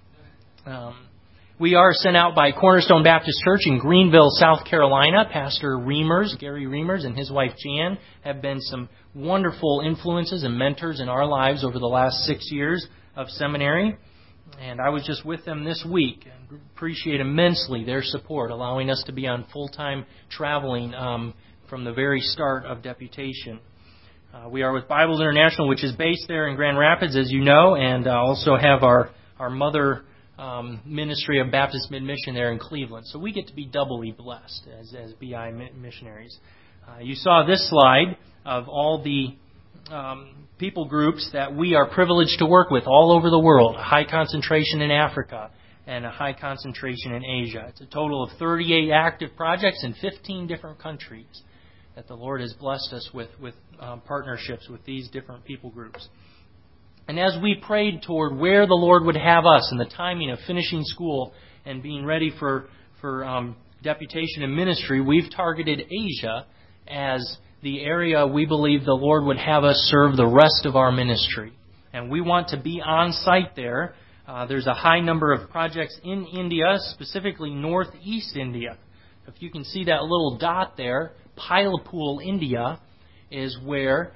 We are sent out by Cornerstone Baptist Church in Greenville, South Carolina. Pastor Reimers, Gary Reimers, and his wife Jan have been some wonderful influences and mentors in our lives over the last 6 years of seminary. And I was just with them this week and appreciate immensely their support, allowing us to be on full-time traveling from the very start of Deputation. We are with Bibles International, which is based there in Grand Rapids, as you know, and also have our mother ministry of Baptist Mid-Mission there in Cleveland. So we get to be doubly blessed as BI missionaries. You saw this slide of all the people groups that we are privileged to work with all over the world. A high concentration in Africa and a high concentration in Asia. It's a total of 38 active projects in 15 different countries that the Lord has blessed us with partnerships with these different people groups. And as we prayed toward where the Lord would have us and the timing of finishing school and being ready for deputation and ministry, we've targeted Asia as the area we believe the Lord would have us serve the rest of our ministry. And we want to be on site there. There's a high number of projects in India, specifically northeast India. If you can see that little dot there, Pilapul, India, is where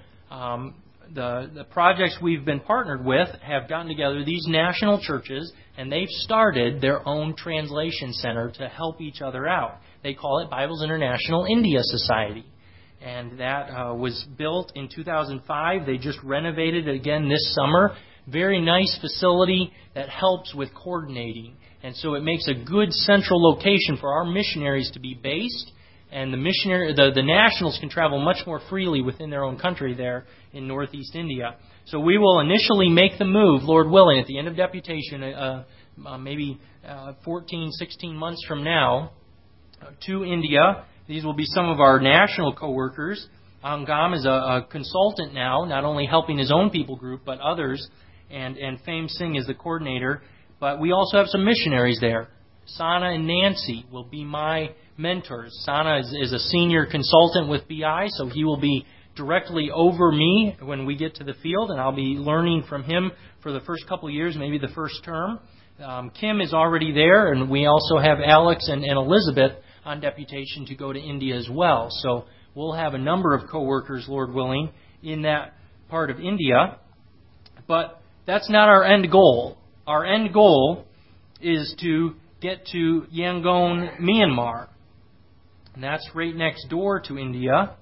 the projects we've been partnered with have gotten together, these national churches, and they've started their own translation center to help each other out. They call it Bibles International India Society. And that was built in 2005. They just renovated it again this summer. Very nice facility that helps with coordinating. And so it makes a good central location for our missionaries to be based. And the nationals can travel much more freely within their own country there in northeast India. So we will initially make the move, Lord willing, at the end of deputation, maybe 14, 16 months from now, to India. These will be some of our national co-workers. Angam is a consultant now, not only helping his own people group, but others. And Fame Singh is the coordinator. But we also have some missionaries there. Sana and Nancy will be my mentors. Sana is a senior consultant with BI, so he will be directly over me when we get to the field, and I'll be learning from him for the first couple of years, maybe the first term. Kim is already there, and we also have Alex and Elizabeth on deputation to go to India as well. So we'll have a number of co-workers, Lord willing, in that part of India. But that's not our end goal. Our end goal is to get to Yangon, Myanmar. And that's right next door to India,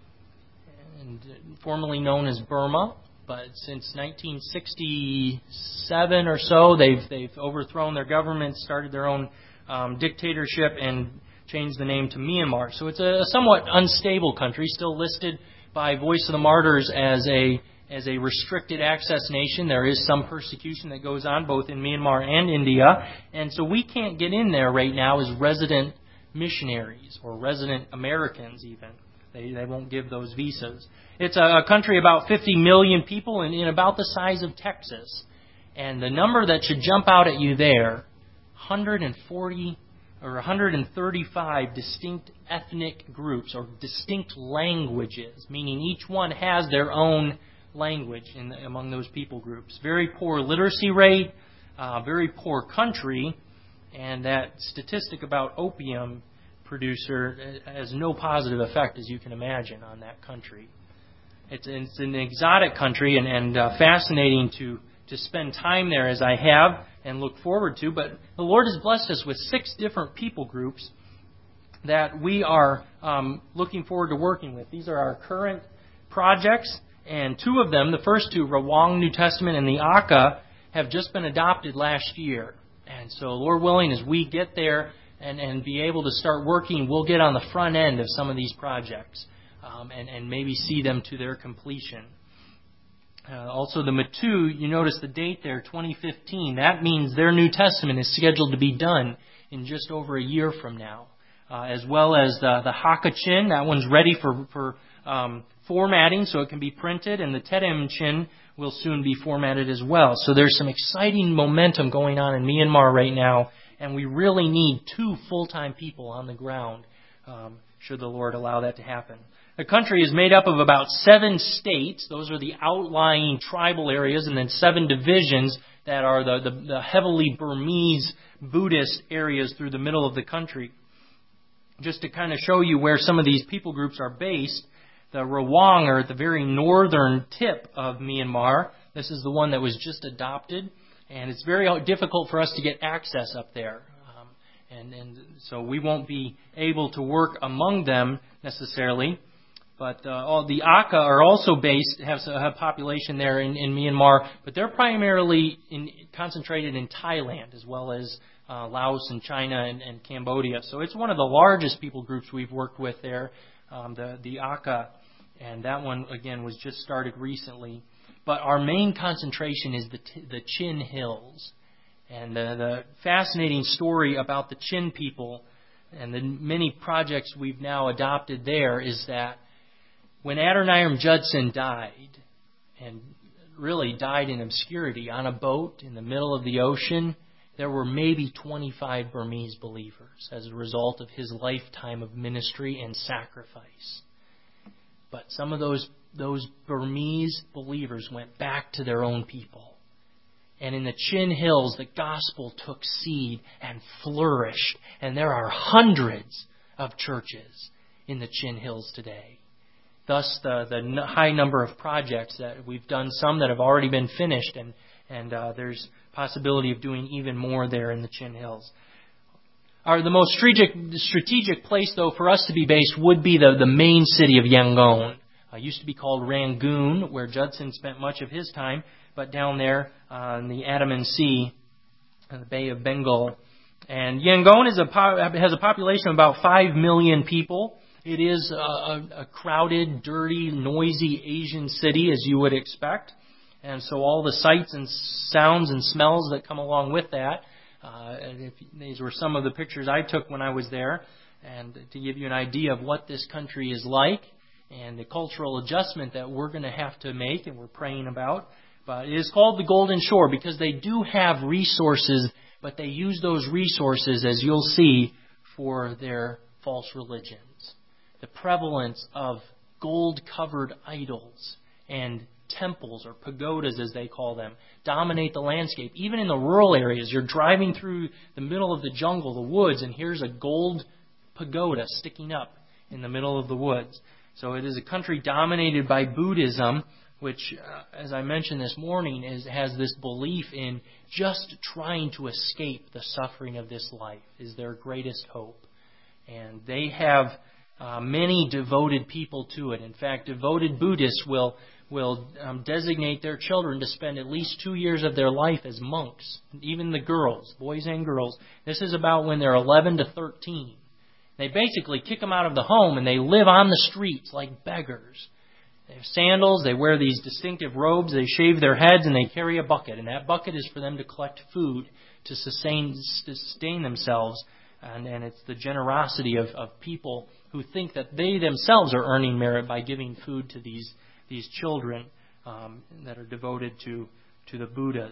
and formerly known as Burma. But since 1967 or so, they've overthrown their government, started their own dictatorship, and changed the name to Myanmar. So it's a somewhat unstable country, still listed by Voice of the Martyrs as a restricted access nation. There is some persecution that goes on both in Myanmar and India. And so we can't get in there right now as resident missionaries or resident Americans even. They won't give those visas. It's a country about 50 million people and about the size of Texas. And the number that should jump out at you there, 140 or 135 distinct ethnic groups or distinct languages, meaning each one has their own language among those people groups. Very poor literacy rate, very poor country, and that statistic about opium producer has no positive effect, as you can imagine, on that country. It's an exotic country and fascinating to spend time there, as I have and look forward to. But the Lord has blessed us with 6 different people groups that we are looking forward to working with. These are our current projects, and 2 of them, the first 2, Rawang New Testament and the Aka, have just been adopted last year. And so, Lord willing, as we get there and be able to start working, we'll get on the front end of some of these projects and maybe see them to their completion. Also, the Matu, you notice the date there, 2015. That means their New Testament is scheduled to be done in just over a year from now. As well as the Hakachin, that one's ready for formatting so it can be printed, and the Tedemchin will soon be formatted as well. So there's some exciting momentum going on in Myanmar right now, and we really need 2 full-time people on the ground, should the Lord allow that to happen. The country is made up of about 7 states. Those are the outlying tribal areas, and then 7 divisions that are the heavily Burmese Buddhist areas through the middle of the country. Just to kind of show you where some of these people groups are based, the Rawang are at the very northern tip of Myanmar. This is the one that was just adopted, and it's very difficult for us to get access up there. And so we won't be able to work among them necessarily. But all the Aka are also based, have a population there in Myanmar, but they're primarily concentrated in Thailand as well as Laos and China and Cambodia. So it's one of the largest people groups we've worked with there, the Aka, and that one, again, was just started recently. But our main concentration is the Chin Hills. And the fascinating story about the Chin people and the many projects we've now adopted there is that when Adoniram Judson died, and really died in obscurity on a boat in the middle of the ocean, there were maybe 25 Burmese believers as a result of his lifetime of ministry and sacrifice. But some of those Burmese believers went back to their own people. And in the Chin Hills, the gospel took seed and flourished. And there are hundreds of churches in the Chin Hills today. Thus, the high number of projects that we've done, some that have already been finished, and there's possibility of doing even more there in the Chin Hills. The most strategic place, though, for us to be based would be the main city of Yangon. It used to be called Rangoon, where Judson spent much of his time, but down there in the Andaman Sea, in the Bay of Bengal. And Yangon has a population of about 5 million people. It is a crowded, dirty, noisy Asian city, as you would expect. And so all the sights and sounds and smells that come along with that. These were some of the pictures I took when I was there. And to give you an idea of what this country is like and the cultural adjustment that we're going to have to make and we're praying about. But it is called the Golden Shore because they do have resources, but they use those resources, as you'll see, for their false religions. The prevalence of gold-covered idols and temples, or pagodas as they call them, dominate the landscape. Even in the rural areas, you're driving through the middle of the jungle, the woods, and here's a gold pagoda sticking up in the middle of the woods. So it is a country dominated by Buddhism, which, as I mentioned this morning, has this belief in just trying to escape the suffering of this life is their greatest hope. And they have many devoted people to it. In fact, devoted Buddhists will designate their children to spend at least 2 years of their life as monks, even the girls, boys and girls. This is about when they're 11 to 13. They basically kick them out of the home and they live on the streets like beggars. They have sandals, they wear these distinctive robes, they shave their heads, and they carry a bucket. And that bucket is for them to collect food to sustain themselves. And it's the generosity of people who think that they themselves are earning merit by giving food to these children that are devoted to the Buddhas.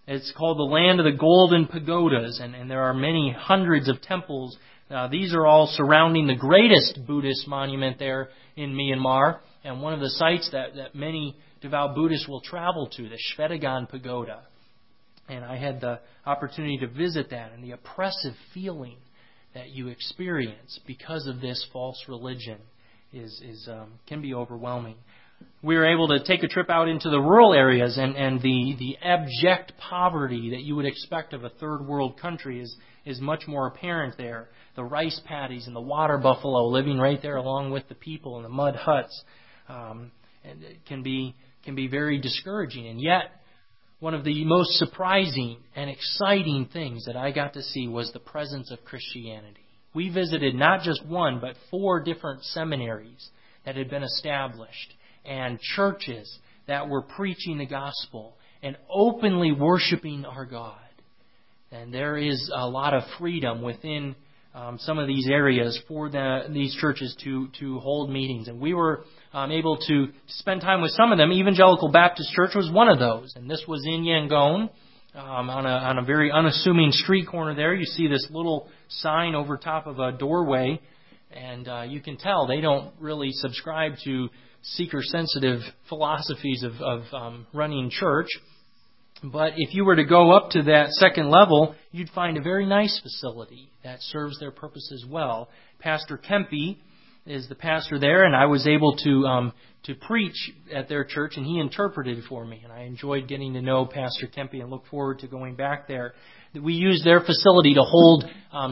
It's called the Land of the Golden Pagodas, and there are many hundreds of temples. These are all surrounding the greatest Buddhist monument there in Myanmar, and one of the sites that many devout Buddhists will travel to, the Shwedagon Pagoda. And I had the opportunity to visit that, and the oppressive feeling that you experience because of this false religion can be overwhelming. We were able to take a trip out into the rural areas, and the abject poverty that you would expect of a third world country is much more apparent there. The rice paddies and the water buffalo living right there along with the people in the mud huts, and it can be very discouraging. And yet, one of the most surprising and exciting things that I got to see was the presence of Christianity. We visited not just one, but 4 different seminaries that had been established, and churches that were preaching the gospel and openly worshiping our God. And there is a lot of freedom within some of these areas for these churches to hold meetings. And we were able to spend time with some of them. Evangelical Baptist Church was one of those. And this was in Yangon, on a very unassuming street corner there. You see this little sign over top of a doorway. And you can tell they don't really subscribe to seeker-sensitive philosophies of running church. But if you were to go up to that second level, you'd find a very nice facility that serves their purposes well. Pastor Kempe is the pastor there, and I was able to preach at their church, and he interpreted for me. And I enjoyed getting to know Pastor Kempe and look forward to going back there. We used their facility to hold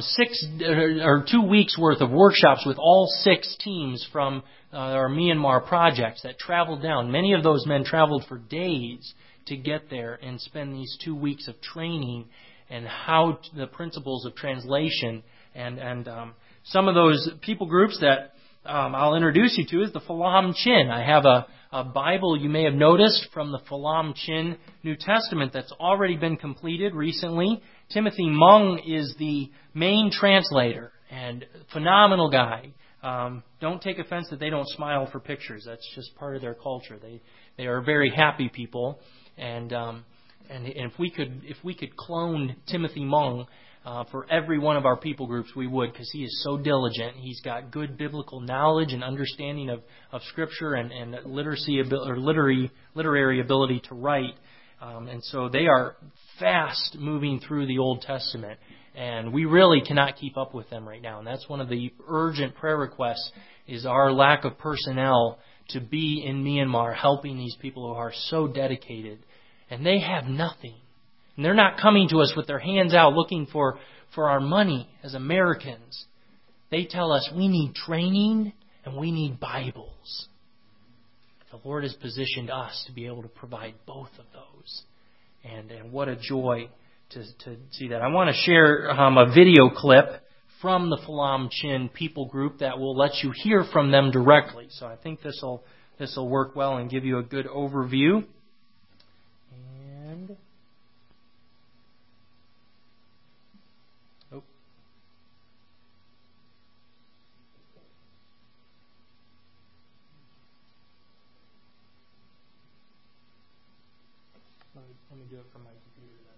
2 weeks worth of workshops with all 6 teams from our Myanmar projects that traveled down. Many of those men traveled for days to get there and spend these 2 weeks of training and how the principles of translation. And some of those people groups that I'll introduce you to is the Phalam Chin. I have a Bible you may have noticed from the Phalam Chin New Testament that's already been completed recently. Timothy Mung is the main translator and phenomenal guy. Don't take offense that they don't smile for pictures. That's just part of their culture. They are very happy people. And if we could clone Timothy Mung for every one of our people groups, we would, because he is so diligent. He's got good biblical knowledge and understanding of Scripture and literacy or literary ability to write. And so they are fast moving through the Old Testament, and we really cannot keep up with them right now. And that's one of the urgent prayer requests, is our lack of personnel to be in Myanmar helping these people who are so dedicated. And they have nothing. And they're not coming to us with their hands out looking for our money as Americans. They tell us we need training and we need Bibles. The Lord has positioned us to be able to provide both of those. And what a joy to see that. I want to share a video clip from the Phalam Chin people group that will let you hear from them directly. So I think this will work well and give you a good overview. And let me do it from my computer then.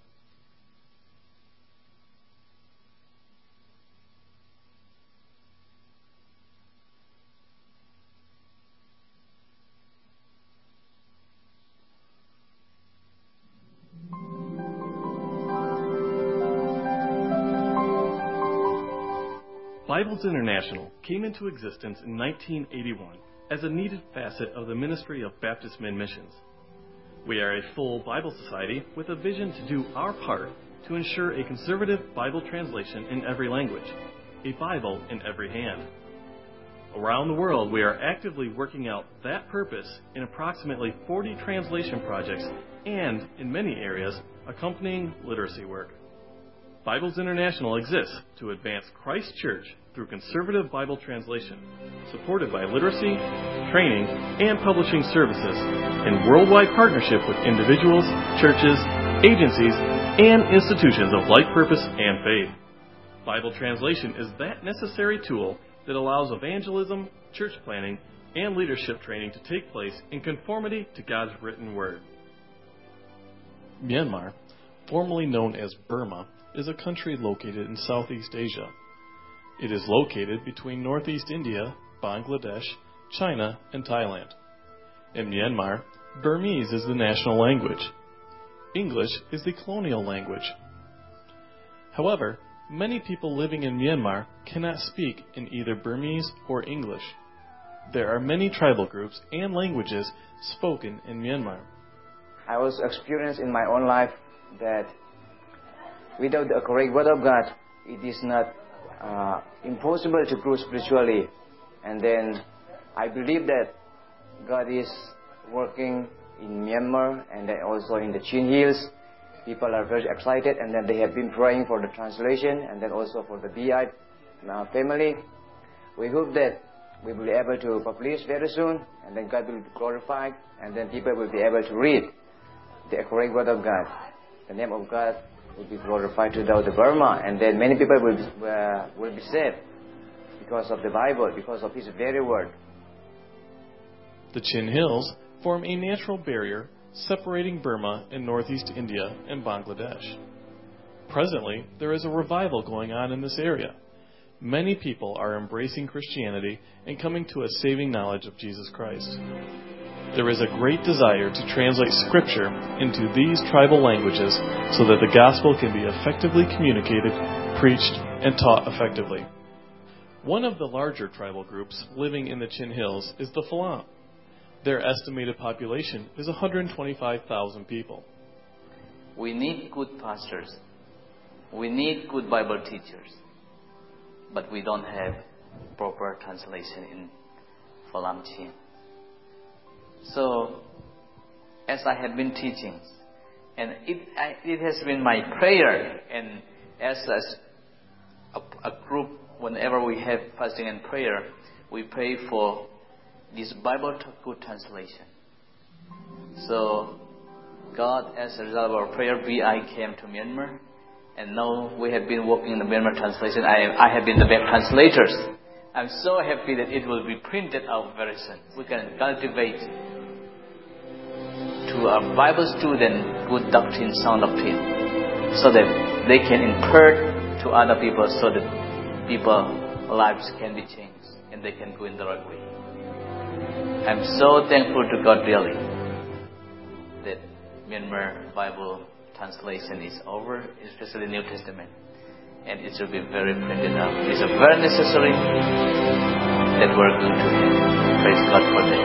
Bibles International came into existence in 1981 as a needed facet of the Ministry of Baptist Men Missions. We are a full Bible society with a vision to do our part to ensure a conservative Bible translation in every language, a Bible in every hand. Around the world, we are actively working out that purpose in approximately 40 translation projects and, in many areas, accompanying literacy work. Bibles International exists to advance Christ Church through conservative Bible translation, supported by literacy, training, and publishing services, in worldwide partnership with individuals, churches, agencies, and institutions of like purpose and faith. Bible translation is that necessary tool that allows evangelism, church planning, and leadership training to take place in conformity to God's written word. Myanmar, formerly known as Burma, is a country located in Southeast Asia. It is located between Northeast India, Bangladesh, China, and Thailand. In Myanmar, Burmese is the national language. English is the colonial language. However, many people living in Myanmar cannot speak in either Burmese or English. There are many tribal groups and languages spoken in Myanmar. I was experienced in my own life that without the correct word of God, it is not impossible to grow spiritually. And then I believe that God is working in Myanmar and then also in the Chin Hills. People are very excited, and then they have been praying for the translation and then also for the BI family. We hope that we will be able to publish very soon, and then God will be glorified, and then people will be able to read the correct word of God. The name of God will be glorified throughout the Burma, and then many people will be saved because of the Bible, because of His very word. The Chin Hills form a natural barrier separating Burma and northeast India and Bangladesh. Presently, there is a revival going on in this area. Many people are embracing Christianity and coming to a saving knowledge of Jesus Christ. There is a great desire to translate Scripture into these tribal languages so that the gospel can be effectively communicated, preached, and taught effectively. One of the larger tribal groups living in the Chin Hills is the Phalam. Their estimated population is 125,000 people. We need good pastors. We need good Bible teachers. But we don't have proper translation in Phalam Chin. So, as I have been teaching, and it has been my prayer, and as a group, whenever we have fasting and prayer, we pray for this Bible good translation. So, God, as a result of our prayer, BI came to Myanmar, and now we have been working in the Myanmar translation. I have been the best translators. I'm so happy that it will be printed out very soon. We can cultivate to a Bible student good doctrine, sound doctrine, so that they can impart to other people, so that people's lives can be changed and they can go in the right way. I'm so thankful to God really that Myanmar Bible translation is over, especially New Testament, and it should be very printed out. It's very necessary that we're going to have. Praise God for that.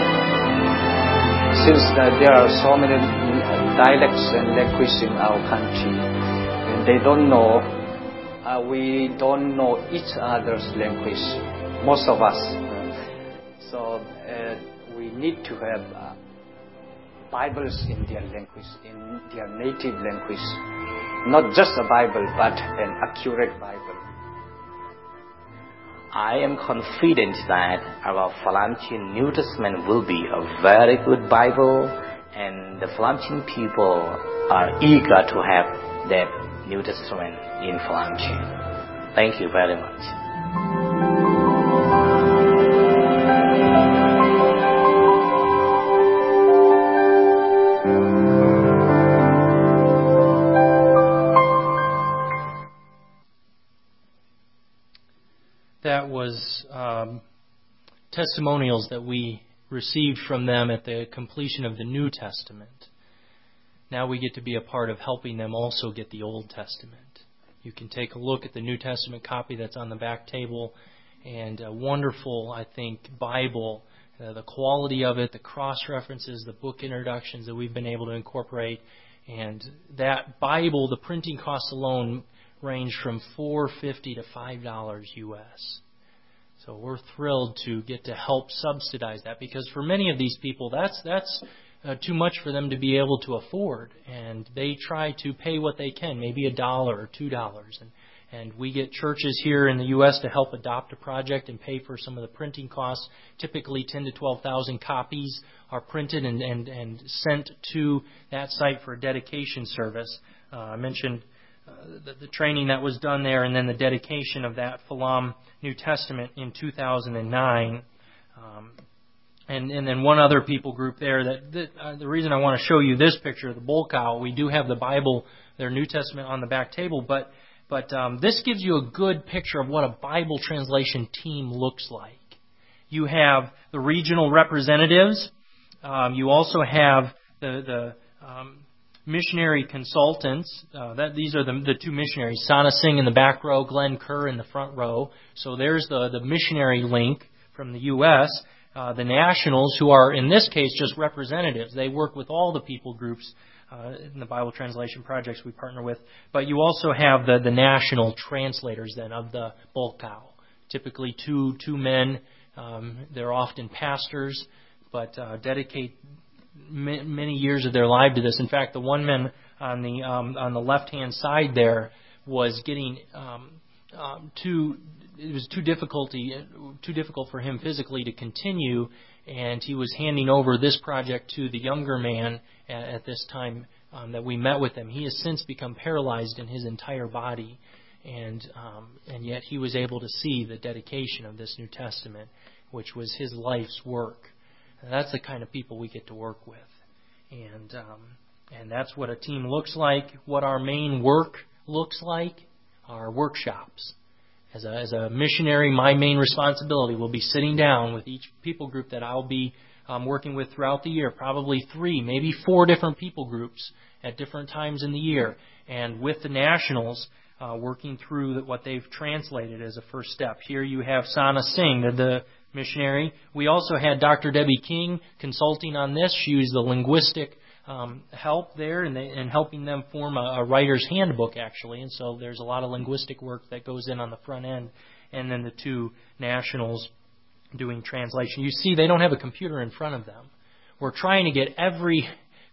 Since there are so many dialects and languages in our country, and they don't know, we don't know each other's language, most of us. So we need to have Bibles in their language, in their native language. Not just a Bible, but an accurate Bible. I am confident that our Phalam Chin New Testament will be a very good Bible, and the Phalam Chin people are eager to have that New Testament in Phalam Chin. Thank you very much. That was testimonials that we received from them at the completion of the New Testament. Now we get to be a part of helping them also get the Old Testament. You can take a look at the New Testament copy that's on the back table, and a wonderful, I think, Bible. The quality of it, the cross-references, the book introductions that we've been able to incorporate. And that Bible, the printing costs alone range from $4.50 to $5 US. So we're thrilled to get to help subsidize that, because for many of these people, that's too much for them to be able to afford, and they try to pay what they can, maybe $1 or $2. And we get churches here in the U.S. to help adopt a project and pay for some of the printing costs. Typically 10,000 to 12,000 copies are printed and sent to that site for a dedication service. I mentioned the training that was done there, and then the dedication of that Phalam New Testament in 2009. And then one other people group there. The reason I want to show you this picture of the Bolkow, we do have the Bible, their New Testament on the back table, but this gives you a good picture of what a Bible translation team looks like. You have the regional representatives. You also have the missionary consultants. These are the two missionaries, Sana Singh in the back row, Glenn Kerr in the front row. So there's the missionary link from the U.S. The nationals, who are in this case just representatives. They work with all the people groups in the Bible translation projects we partner with. But you also have the national translators then of the Bolkow. Typically two men. They're often pastors, but dedicate many years of their life to this. In fact, the one man on the left-hand side there was getting it was too difficult for him physically to continue, and he was handing over this project to the younger man at this time that we met with him. He has since become paralyzed in his entire body, and yet he was able to see the dedication of this New Testament, which was his life's work. And that's the kind of people we get to work with, and that's what a team looks like. What our main work looks like are workshops. As a missionary, my main responsibility will be sitting down with each people group that I'll be working with throughout the year, probably 3, maybe 4 different people groups at different times in the year, and with the nationals, working through what they've translated as a first step. Here you have Sana Singh, the missionary. We also had Dr. Debbie King consulting on this. She was the linguistic help there and helping them form a writer's handbook, actually. And so there's a lot of linguistic work that goes in on the front end. And then the 2 nationals doing translation. You see, they don't have a computer in front of them. We're trying to get every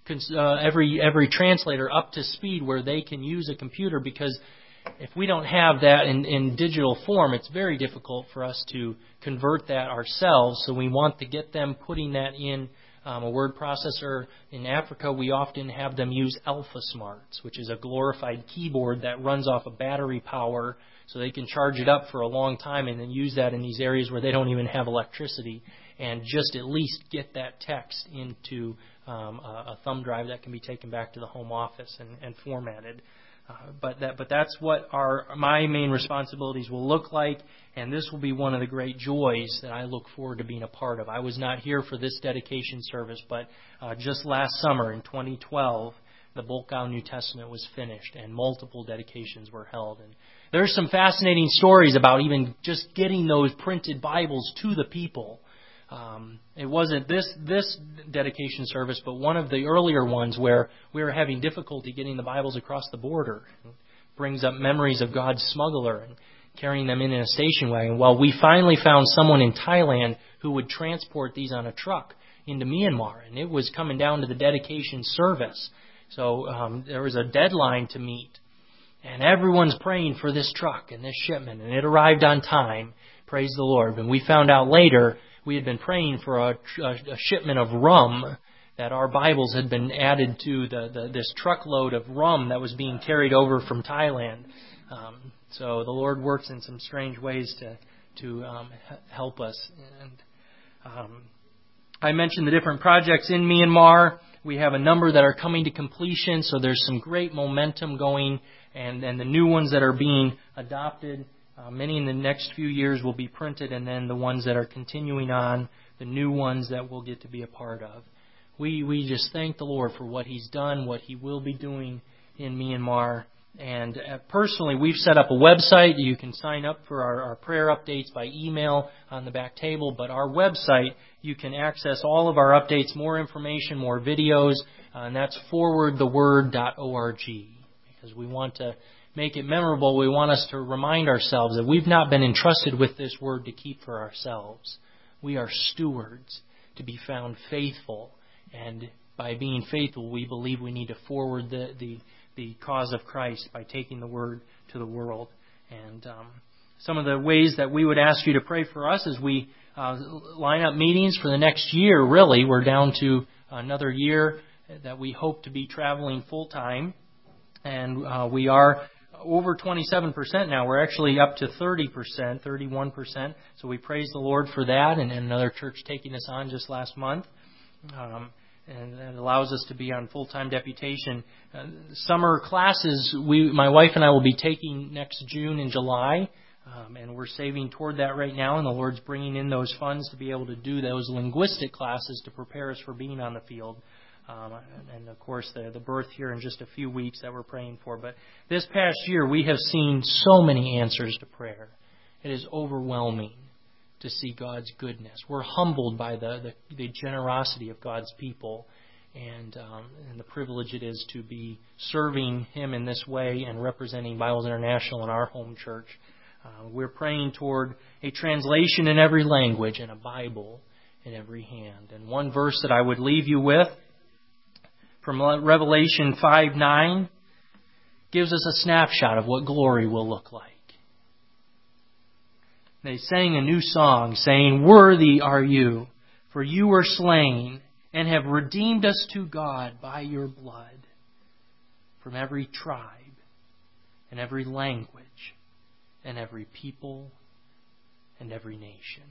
translator up to speed where they can use a computer, because if we don't have that in digital form, it's very difficult for us to convert that ourselves. So we want to get them putting that in a word processor. In Africa, we often have them use AlphaSmarts, which is a glorified keyboard that runs off of battery power, so they can charge it up for a long time and then use that in these areas where they don't even have electricity, and just at least get that text into a thumb drive that can be taken back to the home office and formatted. But that's what my main responsibilities will look like, and this will be one of the great joys that I look forward to being a part of. I was not here for this dedication service, but just last summer in 2012, the Bolkow New Testament was finished, and multiple dedications were held. And there's some fascinating stories about even just getting those printed Bibles to the people. It wasn't this dedication service, but one of the earlier ones where we were having difficulty getting the Bibles across the border. It brings up memories of God's smuggler and carrying them in a station wagon. Well, we finally found someone in Thailand who would transport these on a truck into Myanmar, and it was coming down to the dedication service. So there was a deadline to meet, and everyone's praying for this truck and this shipment, and it arrived on time. Praise the Lord. And we found out later we had been praying for a shipment of rum, that our Bibles had been added to this truckload of rum that was being carried over from Thailand. So the Lord works in some strange ways to help us. And I mentioned the different projects in Myanmar. We have a number that are coming to completion, so there's some great momentum going, and the new ones that are being adopted. Many in the next few years will be printed, and then the ones that are continuing on, the new ones that we'll get to be a part of. We just thank the Lord for what He's done, what He will be doing in Myanmar. And personally, we've set up a website. You can sign up for our prayer updates by email on the back table. But our website, you can access all of our updates, more information, more videos, and that's forwardtheword.org. Because we want to make it memorable. We want us to remind ourselves that we've not been entrusted with this word to keep for ourselves. We are stewards to be found faithful. And by being faithful, we believe we need to forward the cause of Christ by taking the word to the world. And some of the ways that we would ask you to pray for us as we line up meetings for the next year, really. We're down to another year that we hope to be traveling full time. And we are over 27% now. We're actually up to 30%, 31%. So we praise the Lord for that, and another church taking us on just last month. And that allows us to be on full-time deputation. Summer classes, my wife and I will be taking next June and July, and we're saving toward that right now, and the Lord's bringing in those funds to be able to do those linguistic classes to prepare us for being on the field. And of course, the birth here in just a few weeks that we're praying for. But this past year, we have seen so many answers to prayer. It is overwhelming to see God's goodness. We're humbled by the generosity of God's people and the privilege it is to be serving Him in this way and representing Bibles International in our home church. We're praying toward a translation in every language and a Bible in every hand. And one verse that I would leave you with from Revelation 5:9 gives us a snapshot of what glory will look like. They sang a new song, saying, "Worthy are you, for you were slain, and have redeemed us to God by your blood, from every tribe, and every language, and every people, and every nation."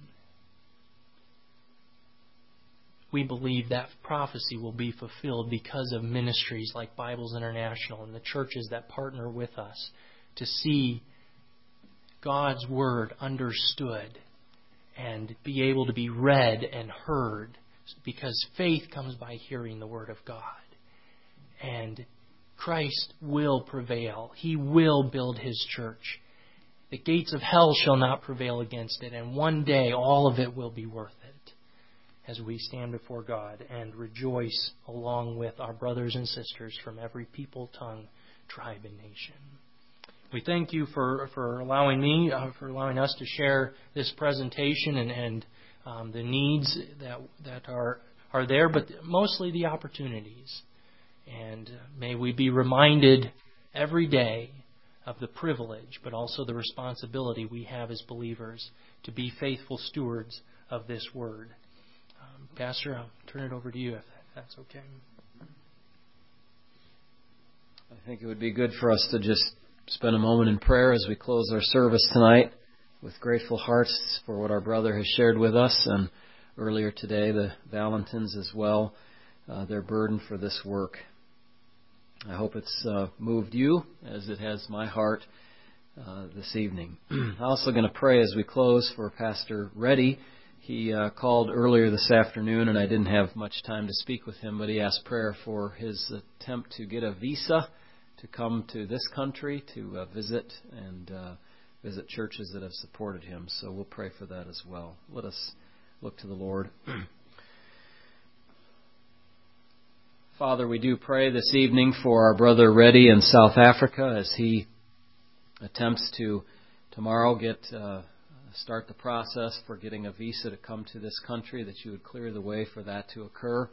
We believe that prophecy will be fulfilled because of ministries like Bibles International and the churches that partner with us to see God's Word understood and be able to be read and heard, because faith comes by hearing the Word of God. And Christ will prevail. He will build His church. The gates of hell shall not prevail against it, and one day all of it will be worth it as we stand before God and rejoice along with our brothers and sisters from every people, tongue, tribe, and nation. We thank you for allowing us to share this presentation and the needs that are there, but mostly the opportunities. And may we be reminded every day of the privilege, but also the responsibility we have as believers to be faithful stewards of this Word. Pastor, I'll turn it over to you if that's okay. I think it would be good for us to just spend a moment in prayer as we close our service tonight, with grateful hearts for what our brother has shared with us, and earlier today the Valentins as well, their burden for this work. I hope it's moved you as it has my heart this evening. I'm also going to pray as we close for Pastor Reddy. He called earlier this afternoon, and I didn't have much time to speak with him, but he asked prayer for his attempt to get a visa to come to this country to visit churches that have supported him. So we'll pray for that as well. Let us look to the Lord. Father, we do pray this evening for our brother Reddy in South Africa as he attempts to tomorrow start the process for getting a visa to come to this country, that you would clear the way for that to occur.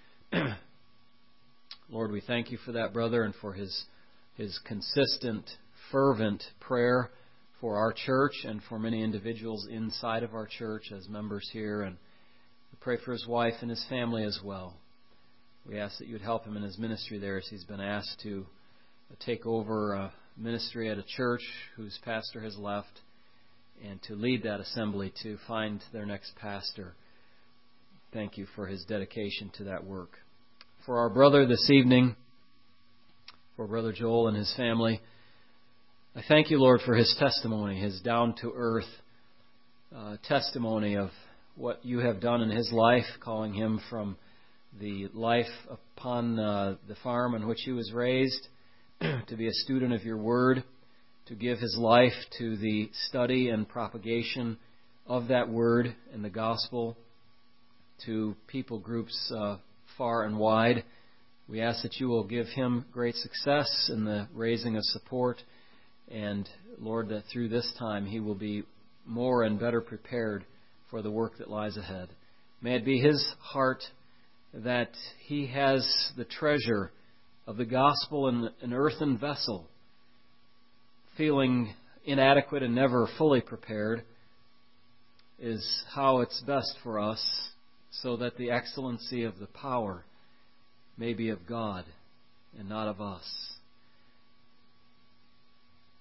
Lord, we thank you for that brother and for his consistent, fervent prayer for our church and for many individuals inside of our church as members here. And we pray for his wife and his family as well. We ask that you would help him in his ministry there as he's been asked to take over a ministry at a church whose pastor has left and to lead that assembly to find their next pastor. Thank you for his dedication to that work. For our brother this evening, for Brother Joel and his family, I thank you, Lord, for his testimony, his down-to-earth testimony of what you have done in his life, calling him from the life upon the farm on which he was raised to be a student of your word, to give his life to the study and propagation of that word and the gospel to people groups far and wide. We ask that you will give him great success in the raising of support, and Lord, that through this time he will be more and better prepared for the work that lies ahead. May it be his heart that he has the treasure of the gospel in an earthen vessel, feeling inadequate and never fully prepared, is how it's best for us, so that the excellency of the power may be of God and not of us.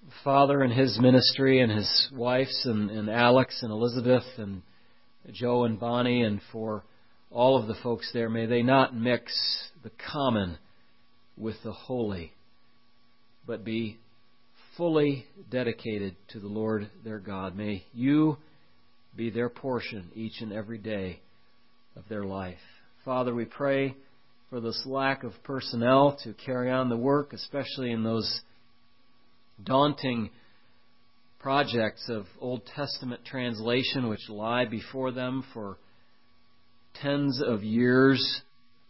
Father and his ministry and his wives and Alex and Elizabeth and Joe and Bonnie, and for all of the folks there, may they not mix the common with the holy, but be fully dedicated to the Lord their God. May you be their portion each and every day of their life. Father, we pray for this lack of personnel to carry on the work, especially in those daunting projects of Old Testament translation which lie before them for tens of years.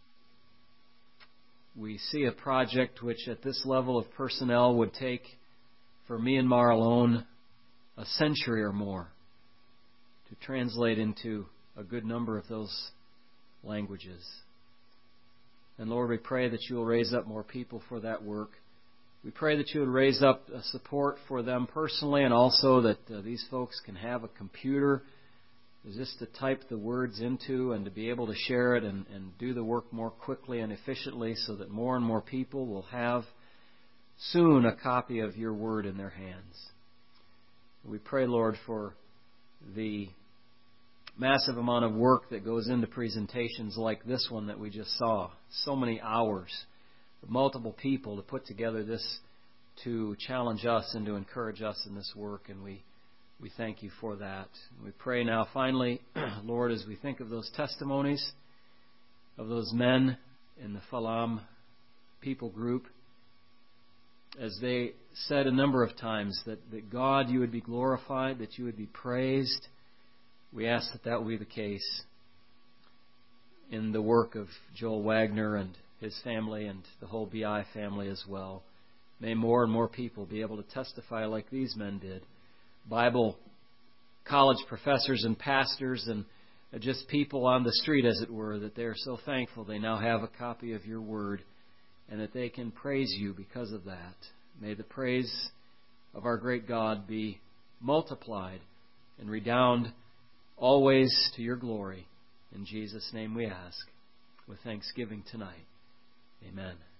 We see a project which at this level of personnel would take, for Myanmar alone, a century or more to translate into a good number of those languages. And Lord, we pray that you will raise up more people for that work. We pray that you would raise up support for them personally, and also that these folks can have a computer just to type the words into and to be able to share it and do the work more quickly and efficiently, so that more and more people will have soon a copy of your word in their hands. We pray, Lord, for the massive amount of work that goes into presentations like this one that we just saw. So many hours, multiple people to put together this, to challenge us and to encourage us in this work, and we thank you for that. We pray now, finally, Lord, as we think of those testimonies of those men in the Falam people group, as they said a number of times that God, you would be glorified, that you would be praised. We ask that that will be the case in the work of Joel Wagner and his family and the whole BI family as well. May more and more people be able to testify like these men did. Bible college professors and pastors and just people on the street, as it were, that they are so thankful they now have a copy of your word and that they can praise you because of that. May the praise of our great God be multiplied and redound always to your glory. In Jesus' name we ask, with thanksgiving tonight. Amen.